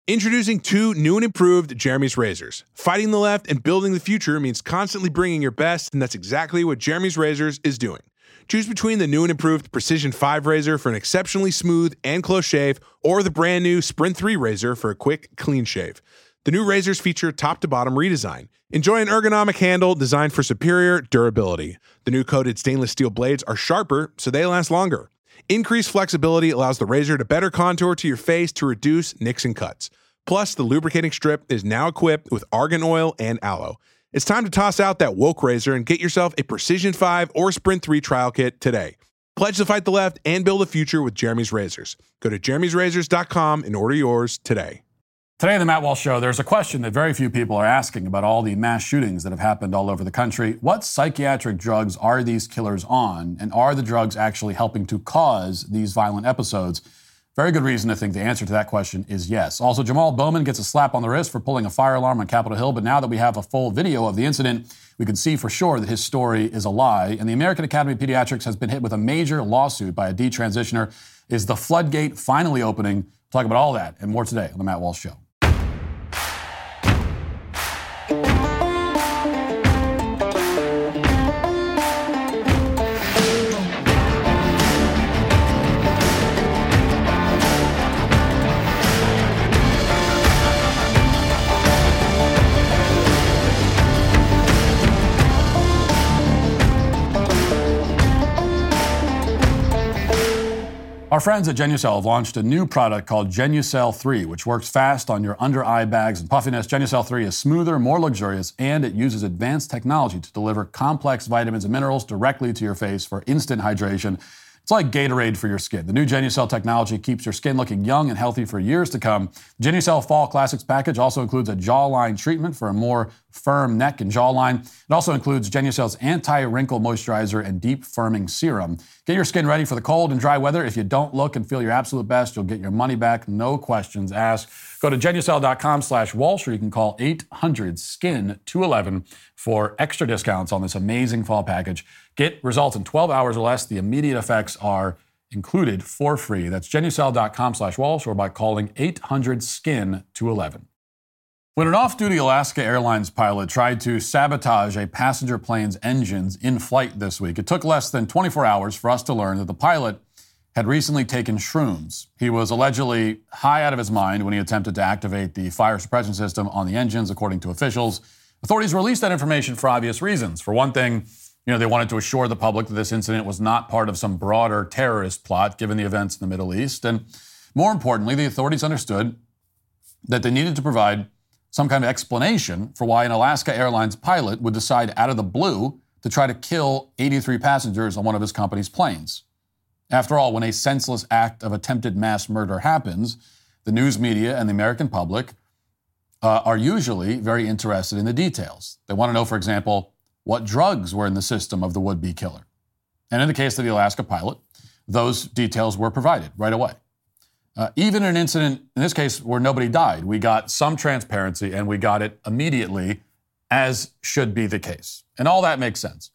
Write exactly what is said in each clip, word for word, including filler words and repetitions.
Introducing two new and improved Jeremy's razors. Fighting the left and building the future means constantly bringing your best, and that's exactly what Jeremy's Razors is doing. Choose between the new and improved Precision five razor for an exceptionally smooth and close shave, or the brand new Sprint three razor for a quick, clean shave. The new razors feature top-to-bottom redesign. Enjoy an ergonomic handle designed for superior durability. The new coated stainless steel blades are sharper, so they last longer. Increased flexibility allows the razor to better contour to your face to reduce nicks and cuts. Plus, the lubricating strip is now equipped with argan oil and aloe. It's time to toss out that woke razor and get yourself a Precision five or Sprint three trial kit today. Pledge to fight the left and build a future with Jeremy's Razors. Go to jeremy's razors dot com and order yours today. Today on the Matt Walsh Show, there's a question that very few people are asking about all the mass shootings that have happened all over the country. What psychiatric drugs are these killers on, and are the drugs actually helping to cause these violent episodes? Very good reason to think the answer to that question is yes. Also, Jamal Bowman gets a slap on the wrist for pulling a fire alarm on Capitol Hill, but now that we have a full video of the incident, we can see for sure that his story is a lie. And the American Academy of Pediatrics has been hit with a major lawsuit by a detransitioner. Is the floodgate finally opening? We'll talk about all that and more today on The Matt Walsh Show. Our friends at Genucel have launched a new product called Genucel three, which works fast on your under-eye bags and puffiness. Genucel three is smoother, more luxurious, and it uses advanced technology to deliver complex vitamins and minerals directly to your face for instant hydration. It's like Gatorade for your skin. The new Genucel technology keeps your skin looking young and healthy for years to come. The Genucel Fall Classics package also includes a jawline treatment for a more firm neck and jawline. It also includes Genucel's anti-wrinkle moisturizer and deep firming serum. Get your skin ready for the cold and dry weather. If you don't look and feel your absolute best, you'll get your money back, no questions asked. Go to Genucel.com slash Walsh, or you can call eight hundred skin two eleven for extra discounts on this amazing fall package. Get results in twelve hours or less. The immediate effects are included for free. That's Genucel.com slash Walsh, or by calling eight hundred skin two eleven. When an off-duty Alaska Airlines pilot tried to sabotage a passenger plane's engines in flight this week, it took less than twenty-four hours for us to learn that the pilot had recently taken shrooms. He was allegedly high out of his mind when he attempted to activate the fire suppression system on the engines, according to officials. Authorities released that information for obvious reasons. For one thing, you know, they wanted to assure the public that this incident was not part of some broader terrorist plot, given the events in the Middle East. And more importantly, the authorities understood that they needed to provide some kind of explanation for why an Alaska Airlines pilot would decide out of the blue to try to kill eighty-three passengers on one of his company's planes. After all, when a senseless act of attempted mass murder happens, the news media and the American public uh, are usually very interested in the details. They want to know, for example, what drugs were in the system of the would-be killer. And in the case of the Alaska pilot, those details were provided right away. Uh, even in an incident, in this case, where nobody died, we got some transparency and we got it immediately, as should be the case. And all that makes sense.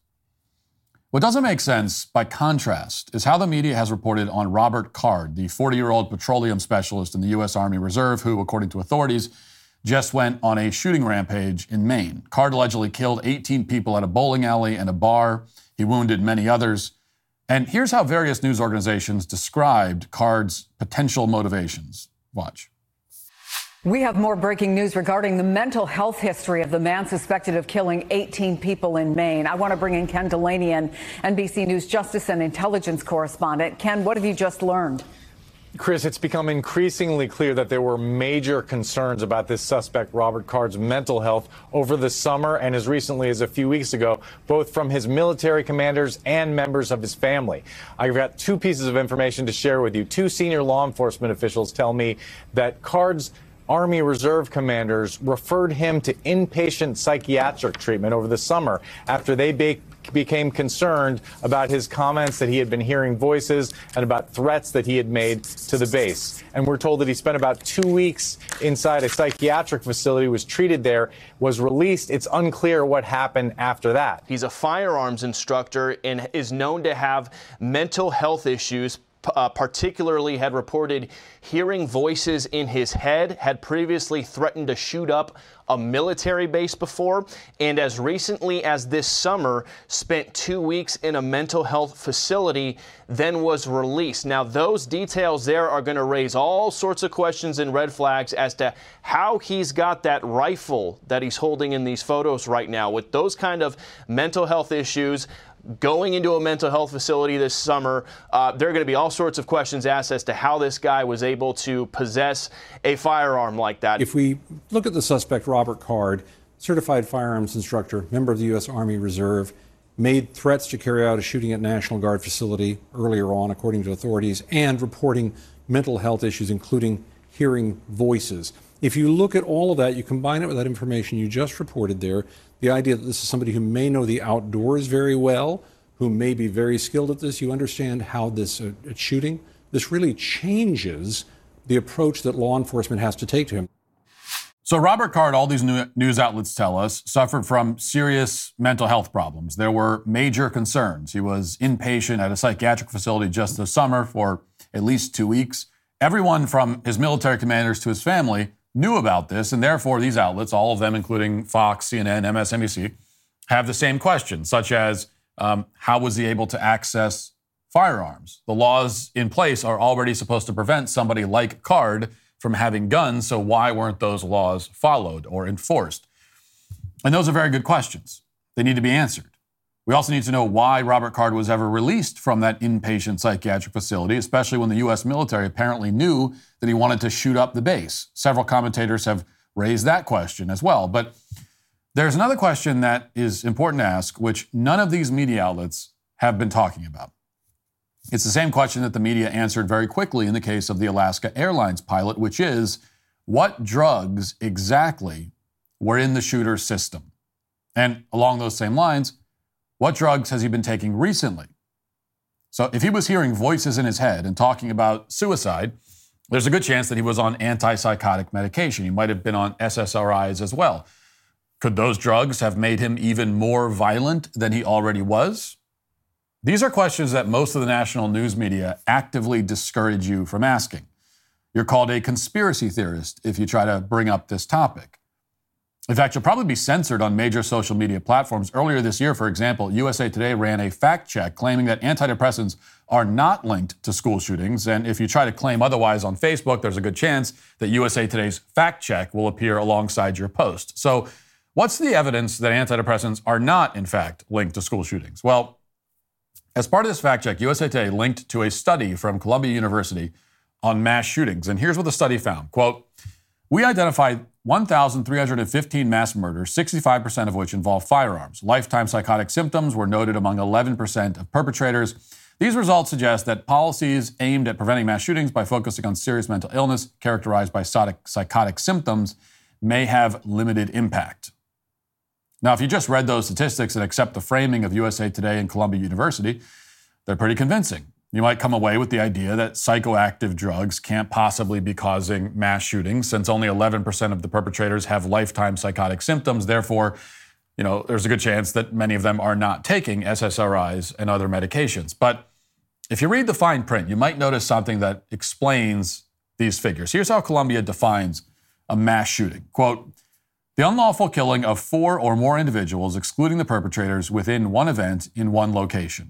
What doesn't make sense, by contrast, is how the media has reported on Robert Card, the forty-year-old petroleum specialist in the U S Army Reserve, who, according to authorities, just went on a shooting rampage in Maine. Card allegedly killed eighteen people at a bowling alley and a bar. He wounded many others. And here's how various news organizations described Card's potential motivations. Watch. We have more breaking news regarding the mental health history of the man suspected of killing eighteen people in Maine. I want to bring in Ken Dilanian, N B C News justice and intelligence correspondent. Ken, what have you just learned? Chris, it's become increasingly clear that there were major concerns about this suspect, Robert Card's mental health, over the summer and as recently as a few weeks ago, both from his military commanders and members of his family. I've got two pieces of information to share with you. Two senior law enforcement officials tell me that Card's Army Reserve commanders referred him to inpatient psychiatric treatment over the summer after they be- became concerned about his comments that he had been hearing voices and about threats that he had made to the base. And we're told that he spent about two weeks inside a psychiatric facility, was treated there, was released. It's unclear what happened after that. He's a firearms instructor and is known to have mental health issues, uh, particularly had reported hearing voices in his head, had previously threatened to shoot up a military base before, and as recently as this summer spent two weeks in a mental health facility, then was released. Now, those details there are going to raise all sorts of questions and red flags as to how he's got that rifle that he's holding in these photos right now. With those kind of mental health issues, going into a mental health facility this summer, uh, there are going to be all sorts of questions asked as to how this guy was able to possess a firearm like that. If we look at the suspect, Robert Card, certified firearms instructor, member of the U S Army Reserve, made threats to carry out a shooting at National Guard facility earlier on, according to authorities, and reporting mental health issues, including hearing voices. If you look at all of that, you combine it with that information you just reported there, the idea that this is somebody who may know the outdoors very well, who may be very skilled at this, you understand how this uh, shooting, this really changes the approach that law enforcement has to take to him. So Robert Card, all these new news outlets tell us, suffered from serious mental health problems. There were major concerns. He was inpatient at a psychiatric facility just this summer for at least two weeks. Everyone from his military commanders to his family knew about this, and therefore these outlets, all of them including Fox, C N N, M S N B C, have the same questions, such as um, how was he able to access firearms? The laws in place are already supposed to prevent somebody like Card from having guns, so why weren't those laws followed or enforced? And those are very good questions. They need to be answered. We also need to know why Robert Card was ever released from that inpatient psychiatric facility, especially when the U S military apparently knew that he wanted to shoot up the base. Several commentators have raised that question as well. But there's another question that is important to ask, which none of these media outlets have been talking about. It's the same question that the media answered very quickly in the case of the Alaska Airlines pilot, which is, what drugs exactly were in the shooter's system? And along those same lines, what drugs has he been taking recently? So if he was hearing voices in his head and talking about suicide, there's a good chance that he was on antipsychotic medication. He might have been on S S R Is as well. Could those drugs have made him even more violent than he already was? These are questions that most of the national news media actively discourage you from asking. You're called a conspiracy theorist if you try to bring up this topic. In fact, you'll probably be censored on major social media platforms. Earlier this year, for example, U S A Today ran a fact check claiming that antidepressants are not linked to school shootings. And if you try to claim otherwise on Facebook, there's a good chance that U S A Today's fact check will appear alongside your post. So what's the evidence that antidepressants are not, in fact, linked to school shootings? Well, as part of this fact check, U S A Today linked to a study from Columbia University on mass shootings. And here's what the study found. Quote, we identified one thousand three hundred fifteen mass murders, sixty-five percent of which involved firearms. Lifetime psychotic symptoms were noted among eleven percent of perpetrators. These results suggest that policies aimed at preventing mass shootings by focusing on serious mental illness characterized by psychotic symptoms may have limited impact. Now, if you just read those statistics and accept the framing of U S A Today and Columbia University, they're pretty convincing. You might come away with the idea that psychoactive drugs can't possibly be causing mass shootings since only eleven percent of the perpetrators have lifetime psychotic symptoms. Therefore, you know, there's a good chance that many of them are not taking S S R Is and other medications. But if you read the fine print, you might notice something that explains these figures. Here's how Columbia defines a mass shooting. Quote, the unlawful killing of four or more individuals, excluding the perpetrators, within one event in one location.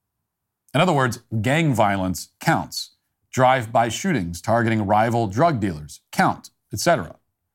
In other words, gang violence counts. Drive-by shootings targeting rival drug dealers count, et cetera.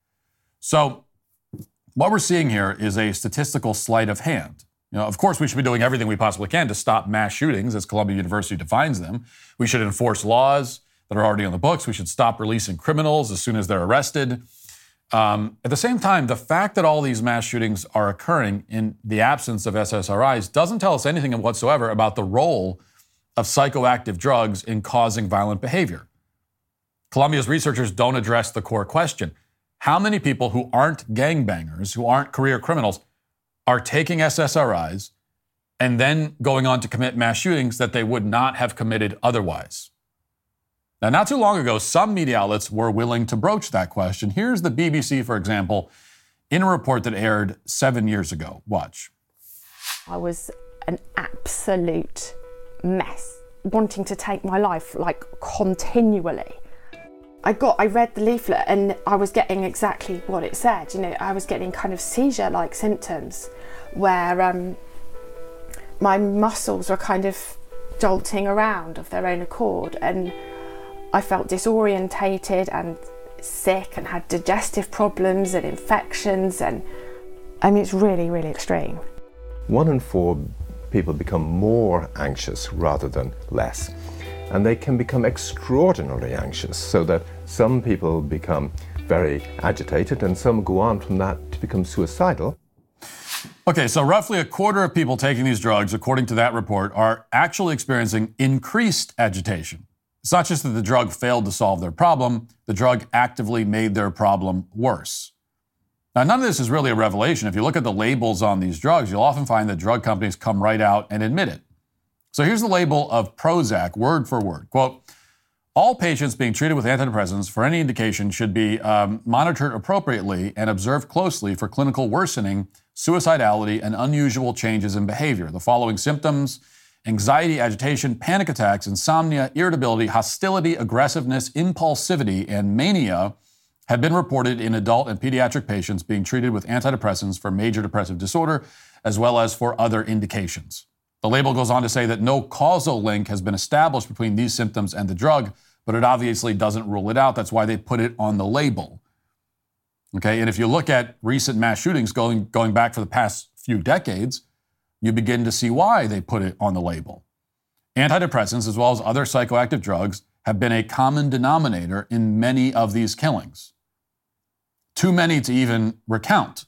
So what we're seeing here is a statistical sleight of hand. You know, of course, we should be doing everything we possibly can to stop mass shootings, as Columbia University defines them. We should enforce laws that are already on the books. We should stop releasing criminals as soon as they're arrested. Um, at the same time, the fact that all these mass shootings are occurring in the absence of S S R Is doesn't tell us anything whatsoever about the role of psychoactive drugs in causing violent behavior. Columbia's researchers don't address the core question. How many people who aren't gangbangers, who aren't career criminals, are taking S S R Is and then going on to commit mass shootings that they would not have committed otherwise? Now, not too long ago, some media outlets were willing to broach that question. Here's the B B C, for example, in a report that aired seven years ago. Watch. I was an absolute mess. wanting to take my life, like continually. I got, I read the leaflet and I was getting exactly what it said. You know, I was getting kind of seizure-like symptoms where um, my muscles were kind of jolting around of their own accord, and I felt disorientated and sick and had digestive problems and infections, and I mean, it's really, really extreme. One in four people become more anxious rather than less. And they can become extraordinarily anxious, so that some people become very agitated and some go on from that to become suicidal. Okay, so roughly a quarter of people taking these drugs, according to that report, are actually experiencing increased agitation. It's not just that the drug failed to solve their problem, the drug actively made their problem worse. Now, none of this is really a revelation. If you look at the labels on these drugs, you'll often find that drug companies come right out and admit it. So here's the label of Prozac, word for word. Quote, all patients being treated with antidepressants for any indication should be um, monitored appropriately and observed closely for clinical worsening, suicidality, and unusual changes in behavior. The following symptoms: anxiety, agitation, panic attacks, insomnia, irritability, hostility, aggressiveness, impulsivity, and mania have been reported in adult and pediatric patients being treated with antidepressants for major depressive disorder, as well as for other indications. The label goes on to say that no causal link has been established between these symptoms and the drug, but it obviously doesn't rule it out. That's why they put it on the label. Okay, and if you look at recent mass shootings going, going back for the past few decades, you begin to see why they put it on the label. Antidepressants, as well as other psychoactive drugs, have been a common denominator in many of these killings. Too many to even recount,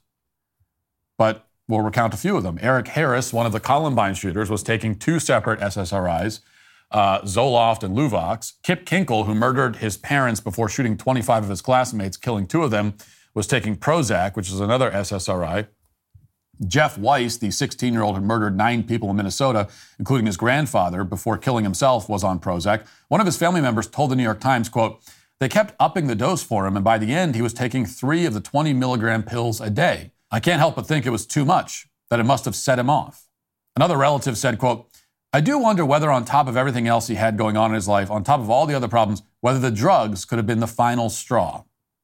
but we'll recount a few of them. Eric Harris, one of the Columbine shooters, was taking two separate S S R Is, uh, Zoloft and Luvox. Kip Kinkle, who murdered his parents before shooting twenty-five of his classmates, killing two of them, was taking Prozac, which is another S S R I. Jeff Weiss, the sixteen-year-old who murdered nine people in Minnesota, including his grandfather, before killing himself, was on Prozac. One of his family members told the New York Times, quote, they kept upping the dose for him, and by the end, he was taking three of the twenty milligram pills a day. I can't help but think it was too much, that it must have set him off. Another relative said, quote, I do wonder whether on top of everything else he had going on in his life, on top of all the other problems, whether the drugs could have been the final straw.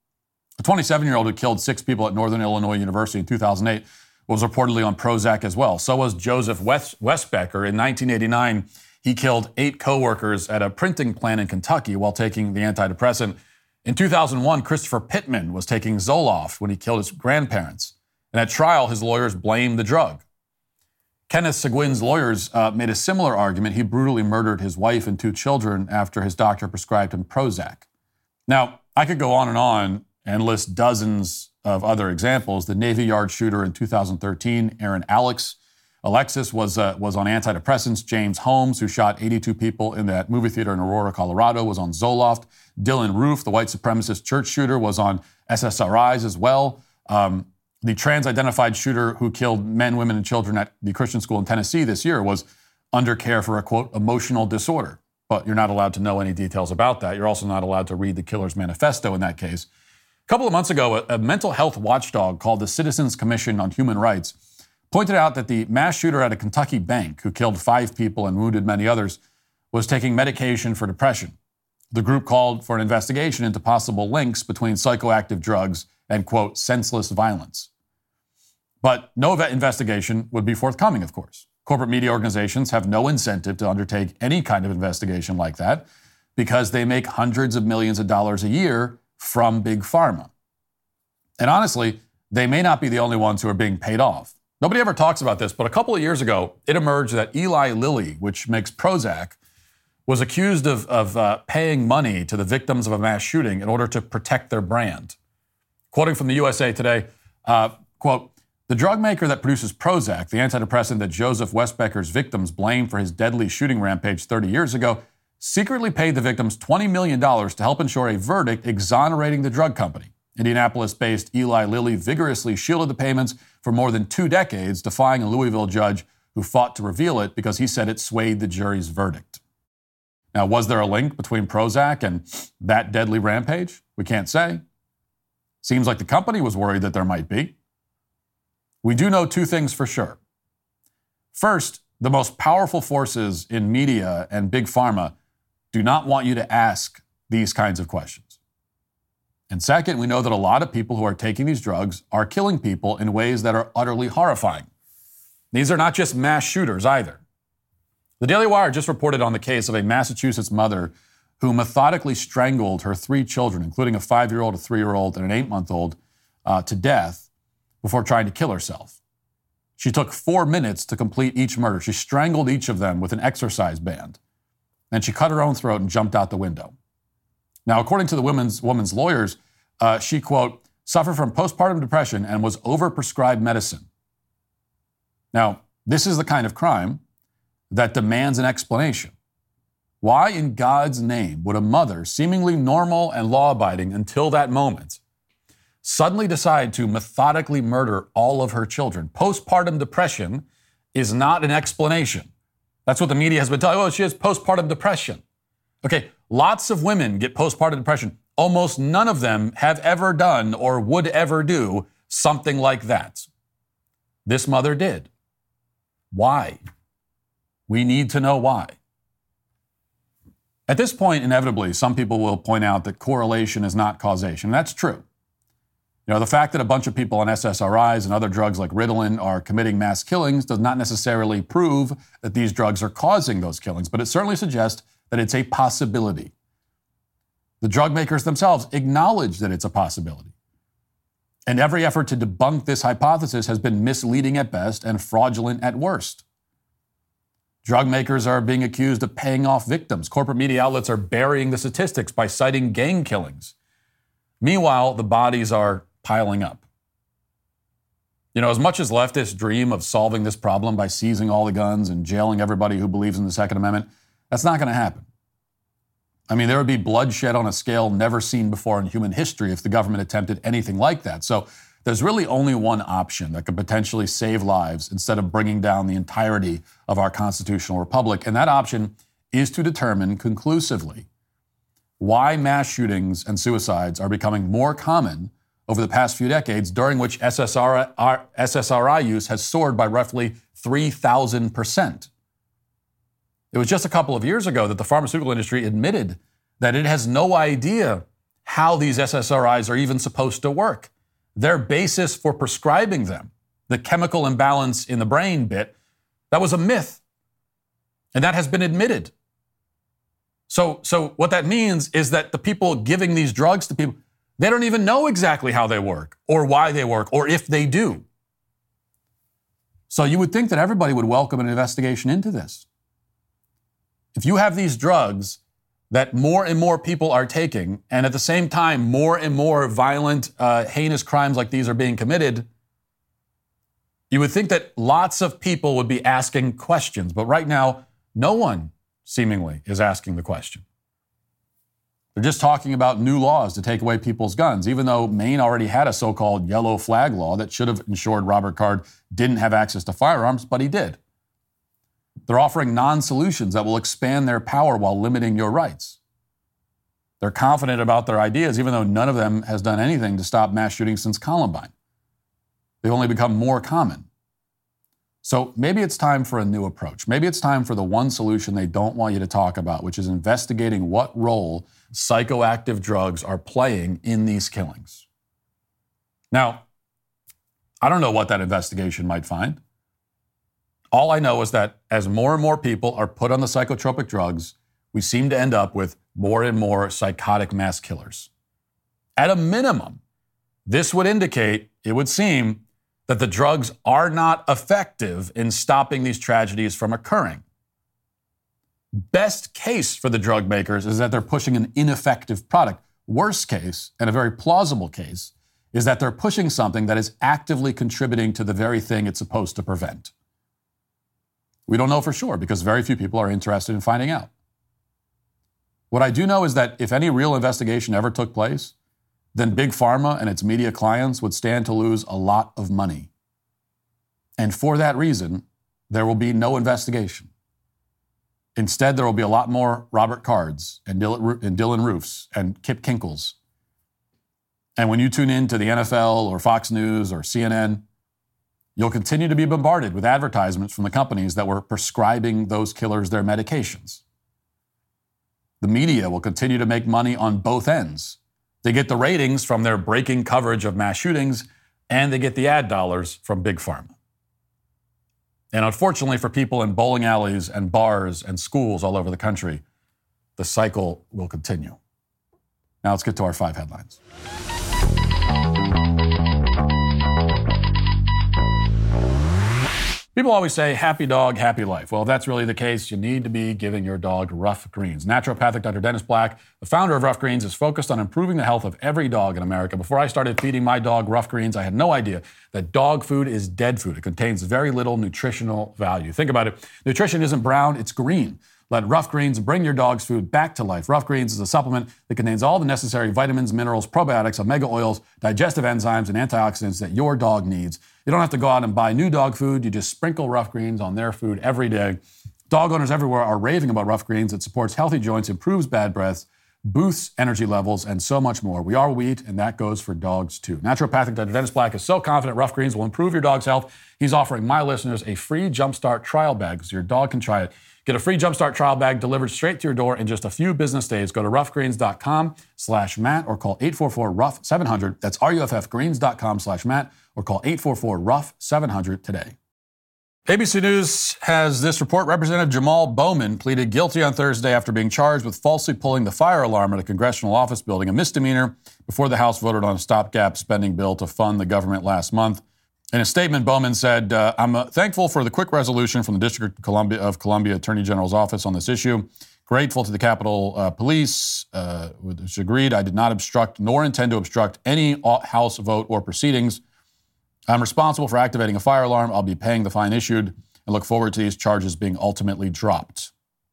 A twenty-seven-year-old who killed six people at Northern Illinois University in two thousand eight was reportedly on Prozac as well. So was Joseph West- Westbecker. In nineteen eighty-nine, he killed eight coworkers at a printing plant in Kentucky while taking the antidepressant. In two thousand one, Christopher Pittman was taking Zoloft when he killed his grandparents. And at trial, his lawyers blamed the drug. Kenneth Seguin's lawyers uh, made a similar argument. He brutally murdered his wife and two children after his doctor prescribed him Prozac. Now, I could go on and on and list dozens of other examples. The Navy Yard shooter in two thousand thirteen, Aaron Alex, Alexis, was, uh, was on antidepressants. James Holmes, who shot eighty-two people in that movie theater in Aurora, Colorado, was on Zoloft. Dylan Roof, the white supremacist church shooter, was on S S R Is as well. Um, The trans-identified shooter who killed men, women, and children at the Christian school in Tennessee this year was under care for a, quote, emotional disorder. But you're not allowed to know any details about that. You're also not allowed to read the killer's manifesto in that case. A couple of months ago, a, a mental health watchdog called the Citizens Commission on Human Rights pointed out that the mass shooter at a Kentucky bank who killed five people and wounded many others was taking medication for depression. The group called for an investigation into possible links between psychoactive drugs and, quote, senseless violence. But no investigation would be forthcoming, of course. Corporate media organizations have no incentive to undertake any kind of investigation like that because they make hundreds of millions of dollars a year from Big Pharma. And honestly, they may not be the only ones who are being paid off. Nobody ever talks about this, but a couple of years ago, it emerged that Eli Lilly, which makes Prozac, was accused of, of uh, paying money to the victims of a mass shooting in order to protect their brand. Quoting from the U S A Today, uh, quote, the drug maker that produces Prozac, the antidepressant that Joseph Westbecker's victims blamed for his deadly shooting rampage thirty years ago, secretly paid the victims twenty million dollars to help ensure a verdict exonerating the drug company. Indianapolis-based Eli Lilly vigorously shielded the payments for more than two decades, defying a Louisville judge who fought to reveal it because he said it swayed the jury's verdict. Now, was there a link between Prozac and that deadly rampage? We can't say. Seems like the company was worried that there might be. We do know two things for sure. First, the most powerful forces in media and big pharma do not want you to ask these kinds of questions. And second, we know that a lot of people who are taking these drugs are killing people in ways that are utterly horrifying. These are not just mass shooters either. The Daily Wire just reported on the case of a Massachusetts mother who methodically strangled her three children, including a five-year-old, a three-year-old, and an eight-month-old, uh, to death before trying to kill herself. She took four minutes to complete each murder. She strangled each of them with an exercise band. Then she cut her own throat and jumped out the window. Now, according to the woman's, woman's lawyers, uh, she, quote, suffered from postpartum depression and was overprescribed medicine. Now, this is the kind of crime that demands an explanation. Why in God's name would a mother, seemingly normal and law-abiding until that moment, suddenly decide to methodically murder all of her children? Postpartum depression is not an explanation. That's what the media has been telling. Oh, she has postpartum depression. Okay, lots of women get postpartum depression. Almost none of them have ever done or would ever do something like that. This mother did. Why? We need to know why. At this point, inevitably, some people will point out that correlation is not causation. And that's true. You know, the fact that a bunch of people on S S R Is and other drugs like Ritalin are committing mass killings does not necessarily prove that these drugs are causing those killings, but it certainly suggests that it's a possibility. The drug makers themselves acknowledge that it's a possibility. And every effort to debunk this hypothesis has been misleading at best and fraudulent at worst. Drug makers are being accused of paying off victims. Corporate media outlets are burying the statistics by citing gang killings. Meanwhile, the bodies are piling up. You know, as much as leftists dream of solving this problem by seizing all the guns and jailing everybody who believes in the Second Amendment, that's not going to happen. I mean, there would be bloodshed on a scale never seen before in human history if the government attempted anything like that. So there's really only one option that could potentially save lives instead of bringing down the entirety of our constitutional republic. And that option is to determine conclusively why mass shootings and suicides are becoming more common over the past few decades, during which S S R I use has soared by roughly three thousand percent. It was just a couple of years ago that the pharmaceutical industry admitted that it has no idea how these S S R Is are even supposed to work. Their basis for prescribing them, the chemical imbalance in the brain bit, that was a myth. And that has been admitted. So, so what that means is that the people giving these drugs to people, they don't even know exactly how they work or why they work or if they do. So you would think that everybody would welcome an investigation into this. If you have these drugs that more and more people are taking, and at the same time, more and more violent, uh, heinous crimes like these are being committed, you would think that lots of people would be asking questions. But right now, no one seemingly is asking the question. They're just talking about new laws to take away people's guns, even though Maine already had a so-called yellow flag law that should have ensured Robert Card didn't have access to firearms, but he did. They're offering non-solutions that will expand their power while limiting your rights. They're confident about their ideas, even though none of them has done anything to stop mass shootings since Columbine. They've only become more common. So maybe it's time for a new approach. Maybe it's time for the one solution they don't want you to talk about, which is investigating what role psychoactive drugs are playing in these killings. Now, I don't know what that investigation might find. All I know is that as more and more people are put on the psychotropic drugs, we seem to end up with more and more psychotic mass killers. At a minimum, this would indicate, it would seem, that the drugs are not effective in stopping these tragedies from occurring. Best case for the drug makers is that they're pushing an ineffective product. Worst case, and a very plausible case, is that they're pushing something that is actively contributing to the very thing it's supposed to prevent. We don't know for sure because very few people are interested in finding out. What I do know is that if any real investigation ever took place, then Big Pharma and its media clients would stand to lose a lot of money. And for that reason, there will be no investigation. Instead, there will be a lot more Robert Cards and Dylan, and Dylan Roofs and Kip Kinkles. And when you tune in to the N F L or Fox News or C N N, you'll continue to be bombarded with advertisements from the companies that were prescribing those killers their medications. The media will continue to make money on both ends. They get the ratings from their breaking coverage of mass shootings, and they get the ad dollars from Big Pharma. And unfortunately for people in bowling alleys and bars and schools all over the country, the cycle will continue. Now let's get to our five headlines. People always say, happy dog, happy life. Well, if that's really the case, you need to be giving your dog Rough Greens. Naturopathic Doctor Dennis Black, the founder of Rough Greens, is focused on improving the health of every dog in America. Before I started feeding my dog Rough Greens, I had no idea that dog food is dead food. It contains very little nutritional value. Think about it. Nutrition isn't brown, it's green. Let Rough Greens bring your dog's food back to life. Rough Greens is a supplement that contains all the necessary vitamins, minerals, probiotics, omega oils, digestive enzymes, and antioxidants that your dog needs. You don't have to go out and buy new dog food. You just sprinkle Rough Greens on their food every day. Dog owners everywhere are raving about Rough Greens. It supports healthy joints, improves bad breaths, boosts energy levels, and so much more. We are what we eat, and that goes for dogs too. Naturopathic Doctor Dennis Black is so confident Rough Greens will improve your dog's health. He's offering my listeners a free Jumpstart trial bag so your dog can try it. Get a free Jumpstart trial bag delivered straight to your door in just a few business days. Go to roughgreens.com slash Matt or call eight four four rough seven hundred. That's ruffgreens.com slash Matt or call eight four four rough seven hundred today. A B C News has this report. Representative Jamal Bowman pleaded guilty on Thursday after being charged with falsely pulling the fire alarm at a congressional office building, a misdemeanor, before the House voted on a stopgap spending bill to fund the government last month. In a statement, Bowman said, uh, I'm uh, thankful for the quick resolution from the District of Columbia, of Columbia Attorney General's office on this issue. Grateful to the Capitol uh, Police, uh, which agreed I did not obstruct nor intend to obstruct any House vote or proceedings. I'm responsible for activating a fire alarm. I'll be paying the fine issued and look forward to these charges being ultimately dropped.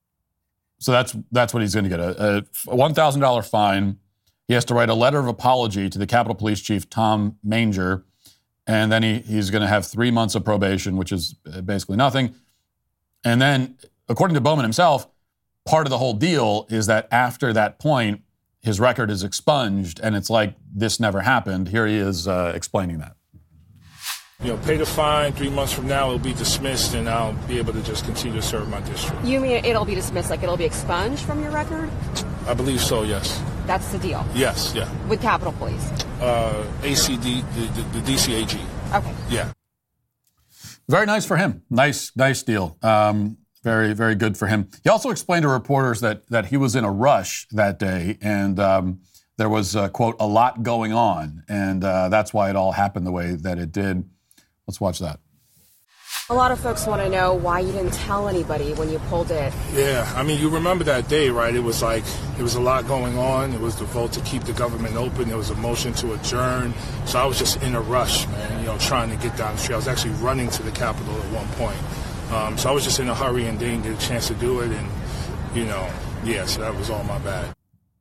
So that's that's what he's going to get, a, a one thousand dollars fine. He has to write a letter of apology to the Capitol Police Chief, Tom Manger, and then he, he's going to have three months of probation, which is basically nothing. And then, according to Bowman himself, part of the whole deal is that after that point, his record is expunged, and it's like this never happened. Here he is uh, explaining that. You know, pay the fine. Three months from now, it'll be dismissed, and I'll be able to just continue to serve my district. You mean it'll be dismissed, like it'll be expunged from your record? I believe so, yes. That's the deal? Yes, yeah. With Capitol Police? Uh, A C D, the, the, the D C A G. Okay. Yeah. Very nice for him. Nice, nice deal. Um, very, very good for him. He also explained to reporters that that he was in a rush that day, and um, there was, uh, quote, a lot going on, and uh, that's why it all happened the way that it did. Let's watch that. A lot of folks want to know why you didn't tell anybody when you pulled it. Yeah, I mean, you remember that day, right? It was like, it was a lot going on. It was the vote to keep the government open. There was a motion to adjourn. So I was just in a rush, man, you know, trying to get down the street. I was actually running to the Capitol at one point. Um, so I was just in a hurry and didn't get a chance to do it. And, you know, yeah, so that was all my bad.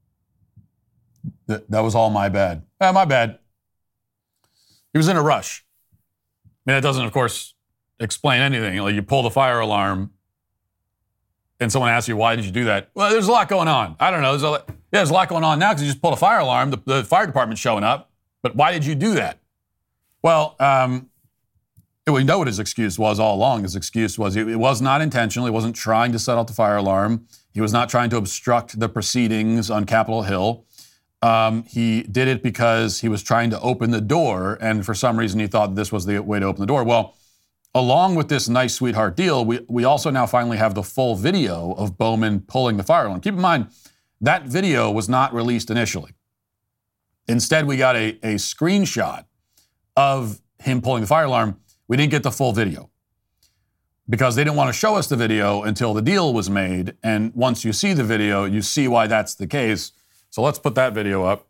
That, that was all my bad. Eh, my bad. He was in a rush. I mean, that doesn't, of course, explain anything. Like, you pull the fire alarm and someone asks you, why did you do that? Well, there's a lot going on. I don't know. There's a lot, yeah, there's a lot going on now because you just pulled a fire alarm. The, the fire department's showing up. But why did you do that? Well, um, we know what his excuse was all along. His excuse was it, it was not intentional. He wasn't trying to set off the fire alarm. He was not trying to obstruct the proceedings on Capitol Hill. Um, he did it because he was trying to open the door, and for some reason he thought this was the way to open the door. Well, along with this nice sweetheart deal, we, we also now finally have the full video of Bowman pulling the fire alarm. Keep in mind, that video was not released initially. Instead, we got a, a screenshot of him pulling the fire alarm. We didn't get the full video because they didn't want to show us the video until the deal was made, and once you see the video, you see why that's the case. So let's put that video up.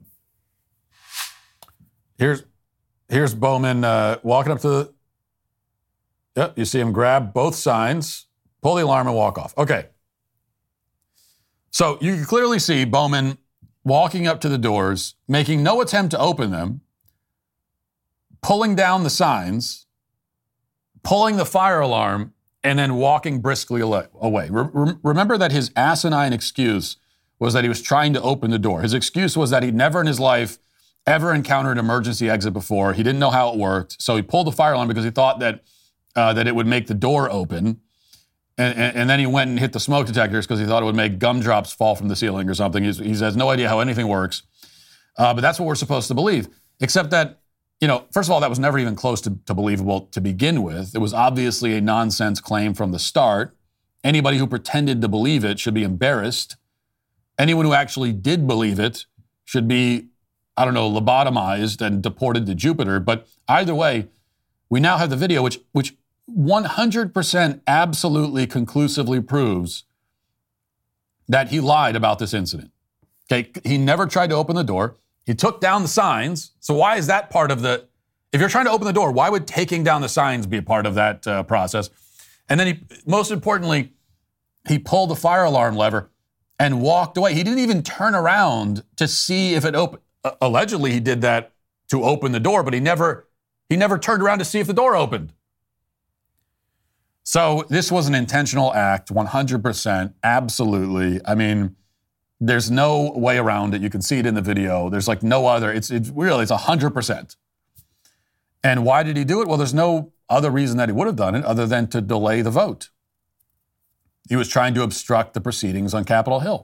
Here's here's Bowman uh, walking up to the... Yep, you see him grab both signs, pull the alarm, and walk off. Okay. So you can clearly see Bowman walking up to the doors, making no attempt to open them, pulling down the signs, pulling the fire alarm, and then walking briskly away. Re- remember that his asinine excuse was that he was trying to open the door. His excuse was that he'd never in his life ever encountered an emergency exit before. He didn't know how it worked, so he pulled the fire alarm because he thought that uh, that it would make the door open. And, and, and then he went and hit the smoke detectors because he thought it would make gumdrops fall from the ceiling or something. He's, he has no idea how anything works. Uh, but that's what we're supposed to believe. Except that, you know, first of all, that was never even close to, to believable to begin with. It was obviously a nonsense claim from the start. Anybody who pretended to believe it should be embarrassed. Anyone who actually did believe it should be, I don't know, lobotomized and deported to Jupiter. But either way, we now have the video, which which one hundred percent absolutely conclusively proves that he lied about this incident. Okay, he never tried to open the door. He took down the signs. So why is that part of the, if you're trying to open the door, why would taking down the signs be a part of that uh, process? And then he, most importantly, he pulled the fire alarm lever and walked away. He didn't even turn around to see if it opened. Uh, allegedly, he did that to open the door, but he never, he never turned around to see if the door opened. So this was an intentional act, one hundred percent, absolutely. I mean, there's no way around it. You can see it in the video. There's like no other, it's, it's really, it's one hundred percent. And why did he do it? Well, there's no other reason that he would have done it other than to delay the vote. He was trying to obstruct the proceedings on Capitol Hill.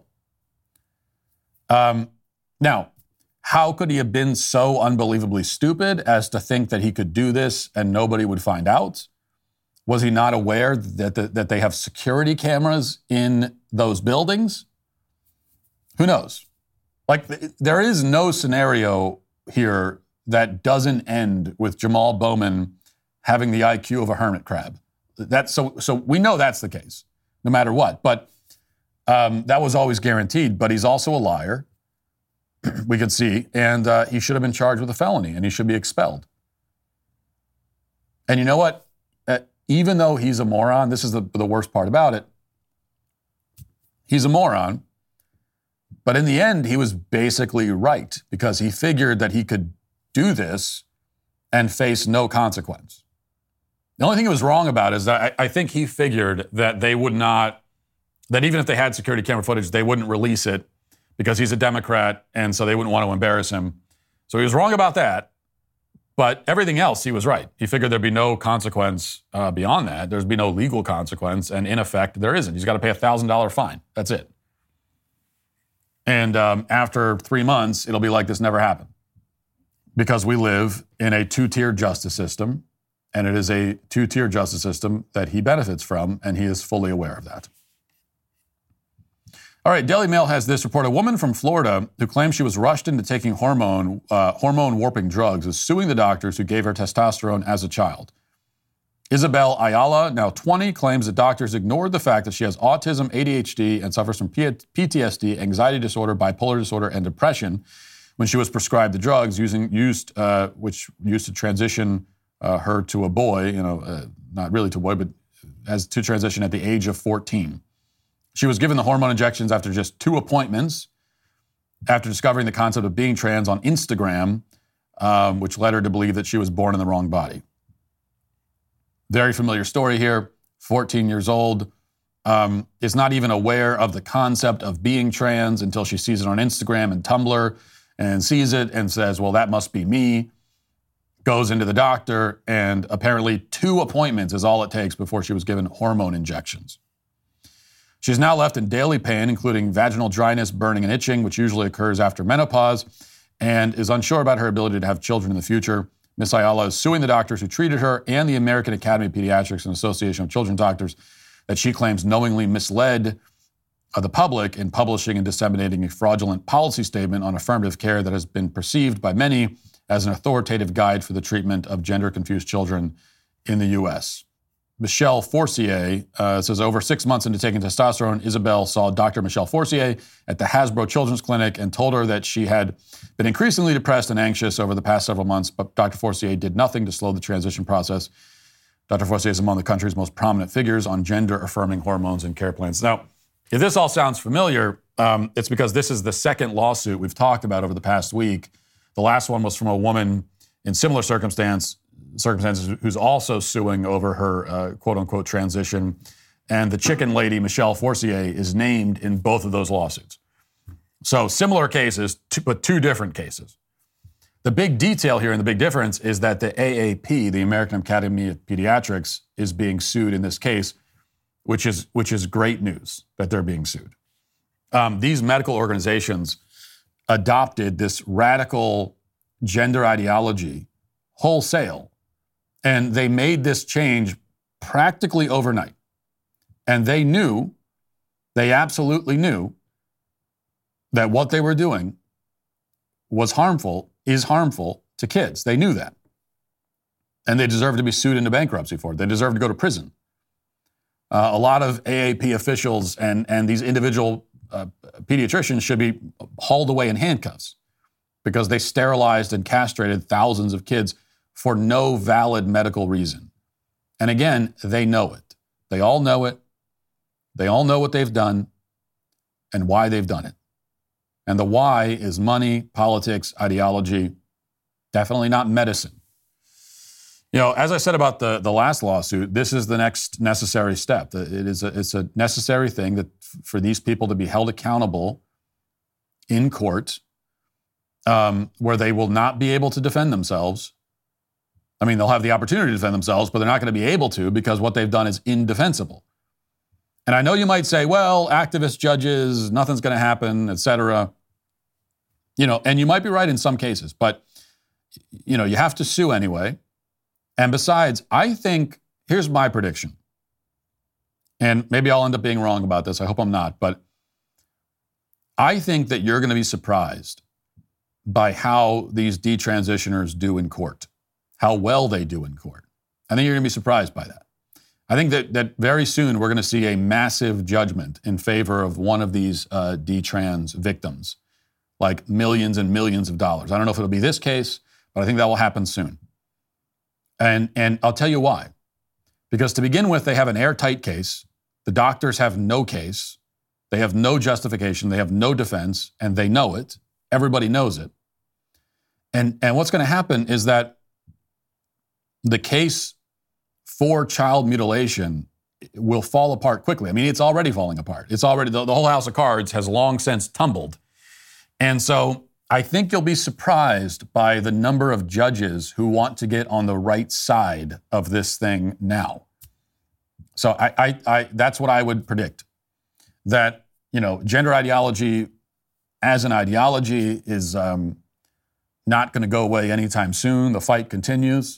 Um, now, how could he have been so unbelievably stupid as to think that he could do this and nobody would find out? Was he not aware that, the, that they have security cameras in those buildings? Who knows? Like, there is no scenario here that doesn't end with Jamal Bowman having the I Q of a hermit crab. That's so, so we know that's the case, no matter what. But um, that was always guaranteed. But he's also a liar, we could see, and uh, he should have been charged with a felony, and he should be expelled. And you know what? Uh, even though he's a moron, this is the, the worst part about it. He's a moron, but in the end, he was basically right because he figured that he could do this and face no consequence. The only thing he was wrong about is that I, I think he figured that they would not, that even if they had security camera footage, they wouldn't release it because he's a Democrat and so they wouldn't want to embarrass him. So he was wrong about that. But everything else, he was right. He figured there'd be no consequence uh, beyond that. There'd be no legal consequence. And in effect, there isn't. He's got to pay a one thousand dollars fine. That's it. And um, after three months, it'll be like this never happened. Because we live in a two-tier justice system. And it is a two-tier justice system that he benefits from. And he is fully aware of that. All right, Daily Mail has this report. A woman from Florida who claims she was rushed into taking hormone uh, hormone warping drugs is suing the doctors who gave her testosterone as a child. Isabel Ayala, now twenty, claims that doctors ignored the fact that she has autism, A D H D, and suffers from P T S D, anxiety disorder, bipolar disorder, and depression when she was prescribed the drugs using used uh, which used to transition uh, her to a boy, you know, uh, not really to a boy, but as to transition at the age of fourteen. She was given the hormone injections after just two appointments, after discovering the concept of being trans on Instagram, um, which led her to believe that she was born in the wrong body. Very familiar story here. fourteen years old, um, is not even aware of the concept of being trans until she sees it on Instagram and Tumblr and sees it and says, well, that must be me. Goes into the doctor, and apparently two appointments is all it takes before she was given hormone injections. She's now left in daily pain, including vaginal dryness, burning, and itching, which usually occurs after menopause, and is unsure about her ability to have children in the future. Miz Ayala is suing the doctors who treated her and the American Academy of Pediatrics and Association of Children's Doctors that she claims knowingly misled uh, the public in publishing and disseminating a fraudulent policy statement on affirmative care that has been perceived by many as an authoritative guide for the treatment of gender-confused children in the U S Michelle Forcier uh, says, over six months into taking testosterone, Isabel saw Doctor Michelle Forcier at the Hasbro Children's Clinic and told her that she had been increasingly depressed and anxious over the past several months, but Doctor Forcier did nothing to slow the transition process. Doctor Forcier is among the country's most prominent figures on gender-affirming hormones and care plans. Now, if this all sounds familiar, um, it's because this is the second lawsuit we've talked about over the past week. The last one was from a woman in similar circumstance, circumstances who's also suing over her uh, quote-unquote transition. And the chicken lady, Michelle Forcier, is named in both of those lawsuits. So similar cases, but two different cases. The big detail here and the big difference is that the A A P, the American Academy of Pediatrics, is being sued in this case, which is which is great news that they're being sued. Um, these medical organizations adopted this radical gender ideology wholesale, and they made this change practically overnight. And they knew, they absolutely knew that what they were doing was harmful, is harmful to kids. They knew that. And they deserve to be sued into bankruptcy for it. They deserve to go to prison. Uh, a lot of A A P officials and, and these individual uh, pediatricians should be hauled away in handcuffs because they sterilized and castrated thousands of kids for no valid medical reason. And again, they know it. They all know it. They all know what they've done and why they've done it. And the why is money, politics, ideology, definitely not medicine. You know, as I said about the, the last lawsuit, this is the next necessary step. It is a, it's a necessary thing that f- for these people to be held accountable in court, um, where they will not be able to defend themselves. I mean, they'll have the opportunity to defend themselves, but they're not going to be able to because what they've done is indefensible. And I know you might say, well, activist judges, nothing's going to happen, et cetera. You know, and you might be right in some cases, but, you know, you have to sue anyway. And besides, I think, here's my prediction. And maybe I'll end up being wrong about this. I hope I'm not. But I think that you're going to be surprised by how these detransitioners do in court, how well they do in court. I think you're going to be surprised by that. I think that, that very soon we're going to see a massive judgment in favor of one of these uh, detrans victims, like millions and millions of dollars. I don't know if it'll be this case, but I think that will happen soon. And, and I'll tell you why. Because to begin with, they have an airtight case. The doctors have no case. They have no justification. They have no defense, and they know it. Everybody knows it. And, and what's going to happen is that the case for child mutilation will fall apart quickly. I mean, it's already falling apart. It's already, the, the whole house of cards has long since tumbled. And so I think you'll be surprised by the number of judges who want to get on the right side of this thing now. So I, I, I that's what I would predict. That, you know, gender ideology as an ideology is um, not going to go away anytime soon. The fight continues.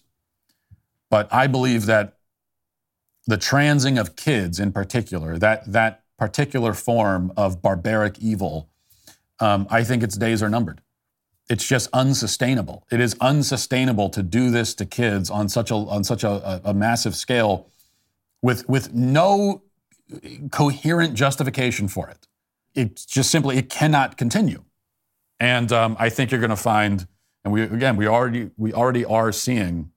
But I believe that the transing of kids in particular, that that particular form of barbaric evil, um, I think its days are numbered. It's just unsustainable. It is unsustainable to do this to kids on such a on such a, a massive scale with, with no coherent justification for it. It's just simply, it cannot continue. And um, I think you're going to find, and we again, we already we already are seeing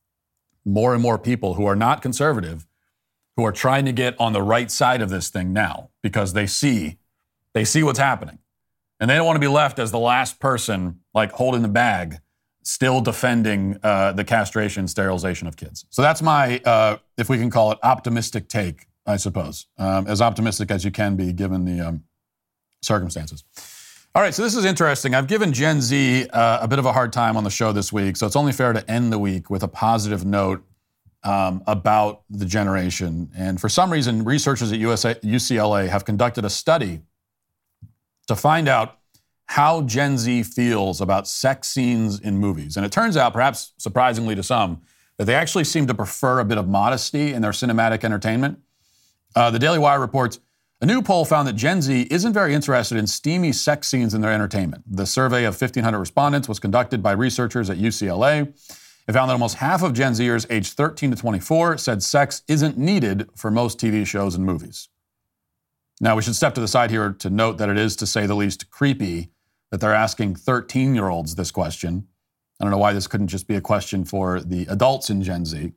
more and more people who are not conservative, who are trying to get on the right side of this thing now because they see, they see what's happening. And they don't want to be left as the last person, like holding the bag, still defending uh, the castration, sterilization of kids. So that's my, uh, if we can call it, optimistic take, I suppose. Um, as optimistic as you can be given the um, circumstances. All right, so this is interesting. I've given Gen Z uh, a bit of a hard time on the show this week, so it's only fair to end the week with a positive note um, about the generation. And for some reason, researchers at U S A, U C L A have conducted a study to find out how Gen Z feels about sex scenes in movies. And it turns out, perhaps surprisingly to some, that they actually seem to prefer a bit of modesty in their cinematic entertainment. Uh, the Daily Wire reports, a new poll found that Gen Z isn't very interested in steamy sex scenes in their entertainment. The survey of fifteen hundred respondents was conducted by researchers at U C L A. It found that almost half of Gen Zers aged thirteen to twenty-four said sex isn't needed for most T V shows and movies. Now, we should step to the side here to note that it is, to say the least, creepy that they're asking thirteen-year-olds this question. I don't know why this couldn't just be a question for the adults in Gen Z.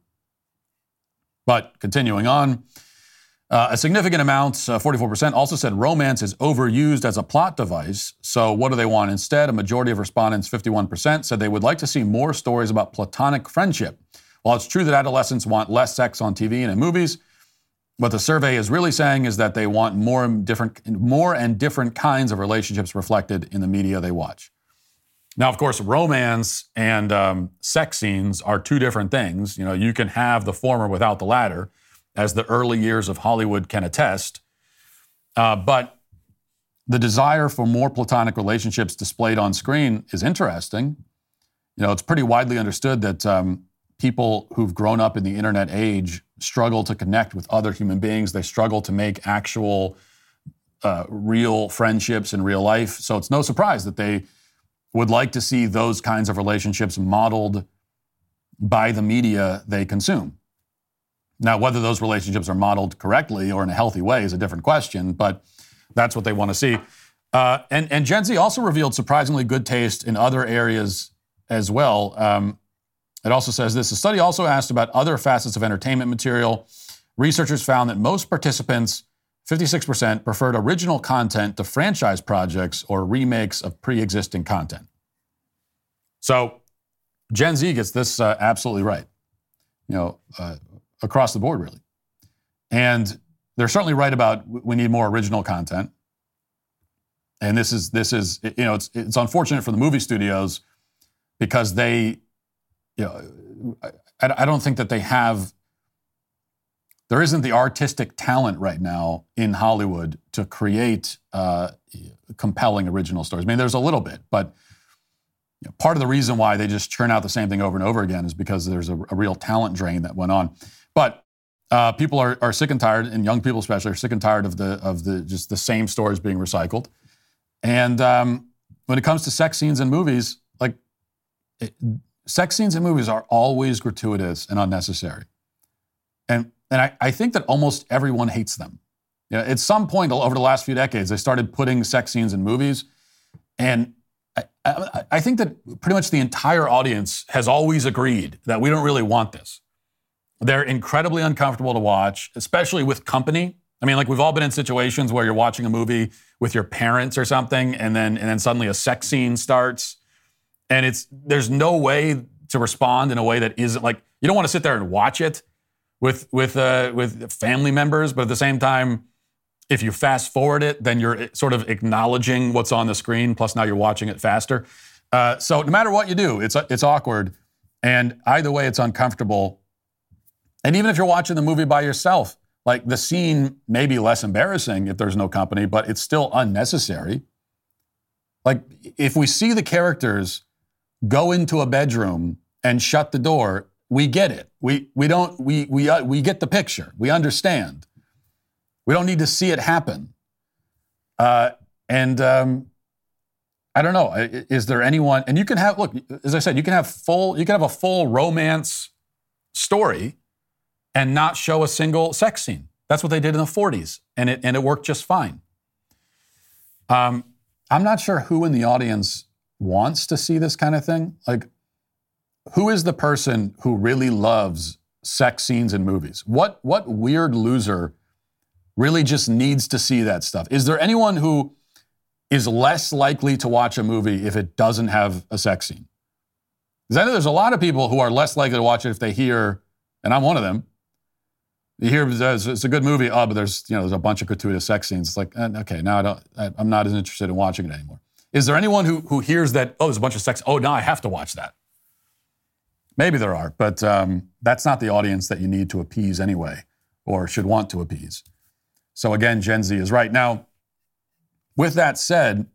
But continuing on, Uh, a significant amount, uh, forty-four percent, also said romance is overused as a plot device. So what do they want instead? A majority of respondents, fifty-one percent, said they would like to see more stories about platonic friendship. While it's true that adolescents want less sex on T V and in movies, what the survey is really saying is that they want more and different, more and different kinds of relationships reflected in the media they watch. Now, of course, romance and um, sex scenes are two different things. You know, you can have the former without the latter, as the early years of Hollywood can attest. Uh, but the desire for more platonic relationships displayed on screen is interesting. You know, it's pretty widely understood that um, people who've grown up in the internet age struggle to connect with other human beings. They struggle to make actual, uh, real friendships in real life. So it's no surprise that they would like to see those kinds of relationships modeled by the media they consume. Now, whether those relationships are modeled correctly or in a healthy way is a different question, but that's what they want to see. Uh, and, and Gen Z also revealed surprisingly good taste in other areas as well. Um, it also says this, the study also asked about other facets of entertainment material. Researchers found that most participants, fifty-six percent, preferred original content to franchise projects or remakes of pre-existing content. So Gen Z gets this uh, absolutely right, you know, uh, across the board, really. And they're certainly right about we need more original content. And this is, this is, you know, it's it's unfortunate for the movie studios because they, you know, I, I don't think that they have, there isn't the artistic talent right now in Hollywood to create uh, compelling original stories. I mean, there's a little bit, but you know, part of the reason why they just churn out the same thing over and over again is because there's a, a real talent drain that went on. But uh, people are, are sick and tired, and young people especially are sick and tired of the of the just the same stories being recycled. And um, when it comes to sex scenes in movies, like it, sex scenes in movies are always gratuitous and unnecessary. And and I, I think that almost everyone hates them. You know, at some point over the last few decades, they started putting sex scenes in movies, and I, I, I think that pretty much the entire audience has always agreed that we don't really want this. They're incredibly uncomfortable to watch, especially with company. I mean, like we've all been in situations where you're watching a movie with your parents or something, and then and then suddenly a sex scene starts, and it's there's no way to respond in a way that isn't like you don't want to sit there and watch it with with uh, with family members, but at the same time, if you fast forward it, then you're sort of acknowledging what's on the screen. Plus, now you're watching it faster. Uh, so no matter what you do, it's it's awkward, and either way, it's uncomfortable. And even if you're watching the movie by yourself, like the scene may be less embarrassing if there's no company, but it's still unnecessary. Like if we see the characters go into a bedroom and shut the door, we get it. We we don't we we uh, we get the picture. We understand. We don't need to see it happen. Uh, and um, I don't know. Is there anyone? And you can have look, as I said, you can have full. You can have a full romance story and not show a single sex scene. That's what they did in the forties, and it and it worked just fine. Um, I'm not sure who in the audience wants to see this kind of thing. Like, who is the person who really loves sex scenes in movies? What what weird loser really just needs to see that stuff? Is there anyone who is less likely to watch a movie if it doesn't have a sex scene? Because I know there's a lot of people who are less likely to watch it if they hear, and I'm one of them, you hear it's a good movie, oh, but there's you know there's a bunch of gratuitous sex scenes. It's like, okay, now I don't, I'm not as interested in watching it anymore. Is there anyone who who hears that, oh, there's a bunch of sex, oh, now I have to watch that? Maybe there are, but um, that's not the audience that you need to appease anyway, or should want to appease. So again, Gen Z is right. Now, with that said,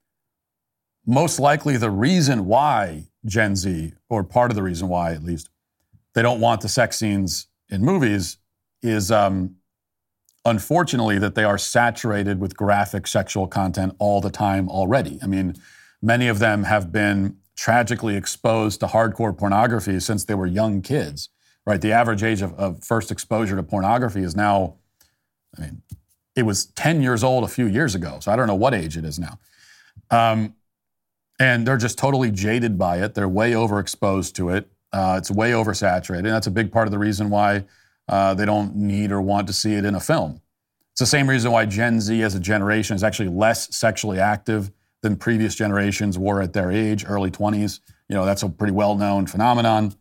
most likely the reason why Gen Z, or part of the reason why at least, they don't want the sex scenes in movies is um, unfortunately that they are saturated with graphic sexual content all the time already. I mean, many of them have been tragically exposed to hardcore pornography since they were young kids, right? The average age of, of first exposure to pornography is now, I mean, it was ten years old a few years ago, so I don't know what age it is now. Um, and they're just totally jaded by it. They're way overexposed to it. Uh, it's way oversaturated. And that's a big part of the reason why uh, they don't need or want to see it in a film. It's the same reason why Gen Z as a generation is actually less sexually active than previous generations were at their age, early twenties. You know, that's a pretty well-known phenomenon.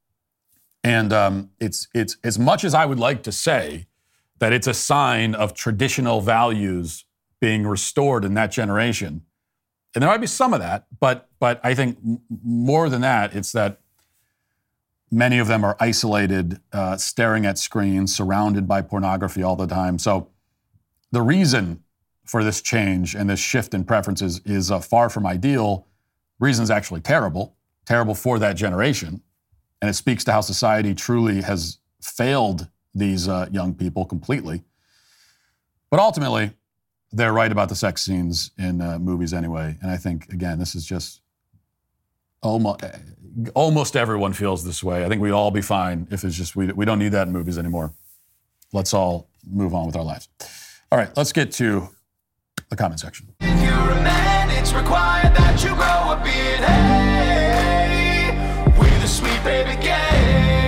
And um, it's it's as much as I would like to say that it's a sign of traditional values being restored in that generation, And there might be some of that, but but I think m- more than that, it's that many of them are isolated, uh, staring at screens, surrounded by pornography all the time. So the reason for this change and this shift in preferences is uh, far from ideal. The reason is actually terrible, terrible for that generation. And it speaks to how society truly has failed these uh, young people completely. But ultimately, they're right about the sex scenes in uh, movies anyway. And I think, again, this is just almost, almost everyone feels this way. I think we'd all be fine if it's just, we, we don't need that in movies anymore. Let's all move on with our lives. All right, let's get to the comment section. If you're a man, it's required that you grow a beard. Hey, we're the Sweet Baby Gang.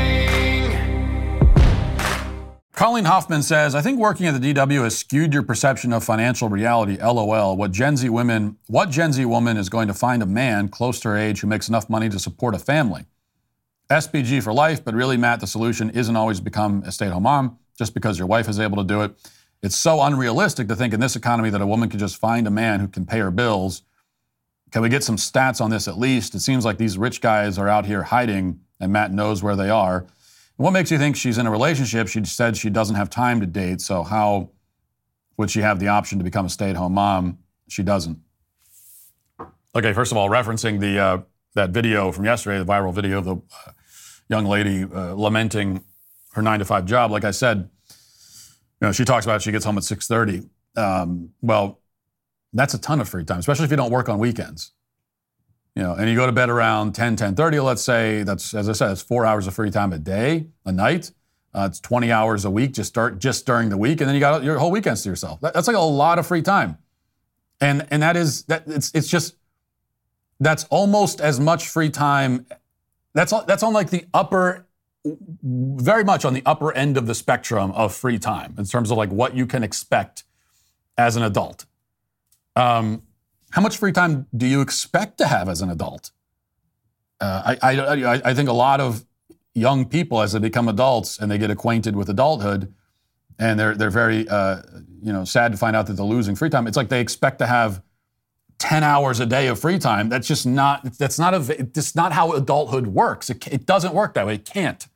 Colleen Hoffman says, I think working at the D W has skewed your perception of financial reality. LOL. What Gen Z women, what Gen Z woman is going to find a man close to her age who makes enough money to support a family? S P G for life, but really, Matt, the solution isn't always become a stay-at-home mom just because your wife is able to do it. It's so unrealistic to think in this economy that a woman can just find a man who can pay her bills. Can we get some stats on this at least? It seems like these rich guys are out here hiding, and Matt knows where they are. What makes you think she's in a relationship? She said she doesn't have time to date, so how would she have the option to become a stay-at-home mom? She doesn't. Okay, first of all, referencing the uh, that video from yesterday, the viral video of the uh, young lady uh, lamenting her nine to five job. Like I said, you know, she talks about it, she gets home at six thirty. Um, well, that's a ton of free time, especially if you don't work on weekends. You know, and you go to bed around ten, ten thirty, let's say. That's, as I said, it's four hours of free time a day, a night. Uh, it's twenty hours a week just start just during the week, and then you got your whole weekends to yourself. That, that's like a lot of free time, and and that is that it's it's just that's almost as much free time. That's that's on like the upper, very much on the upper end of the spectrum of free time in terms of like what you can expect as an adult. Um. How much free time do you expect to have as an adult? Uh, I, I, I think a lot of young people, as they become adults and they get acquainted with adulthood, and they're they're very uh, you know sad to find out that they're losing free time. It's like they expect to have ten hours a day of free time. That's just not that's not a that's not how adulthood works. It, it doesn't work that way. It can't.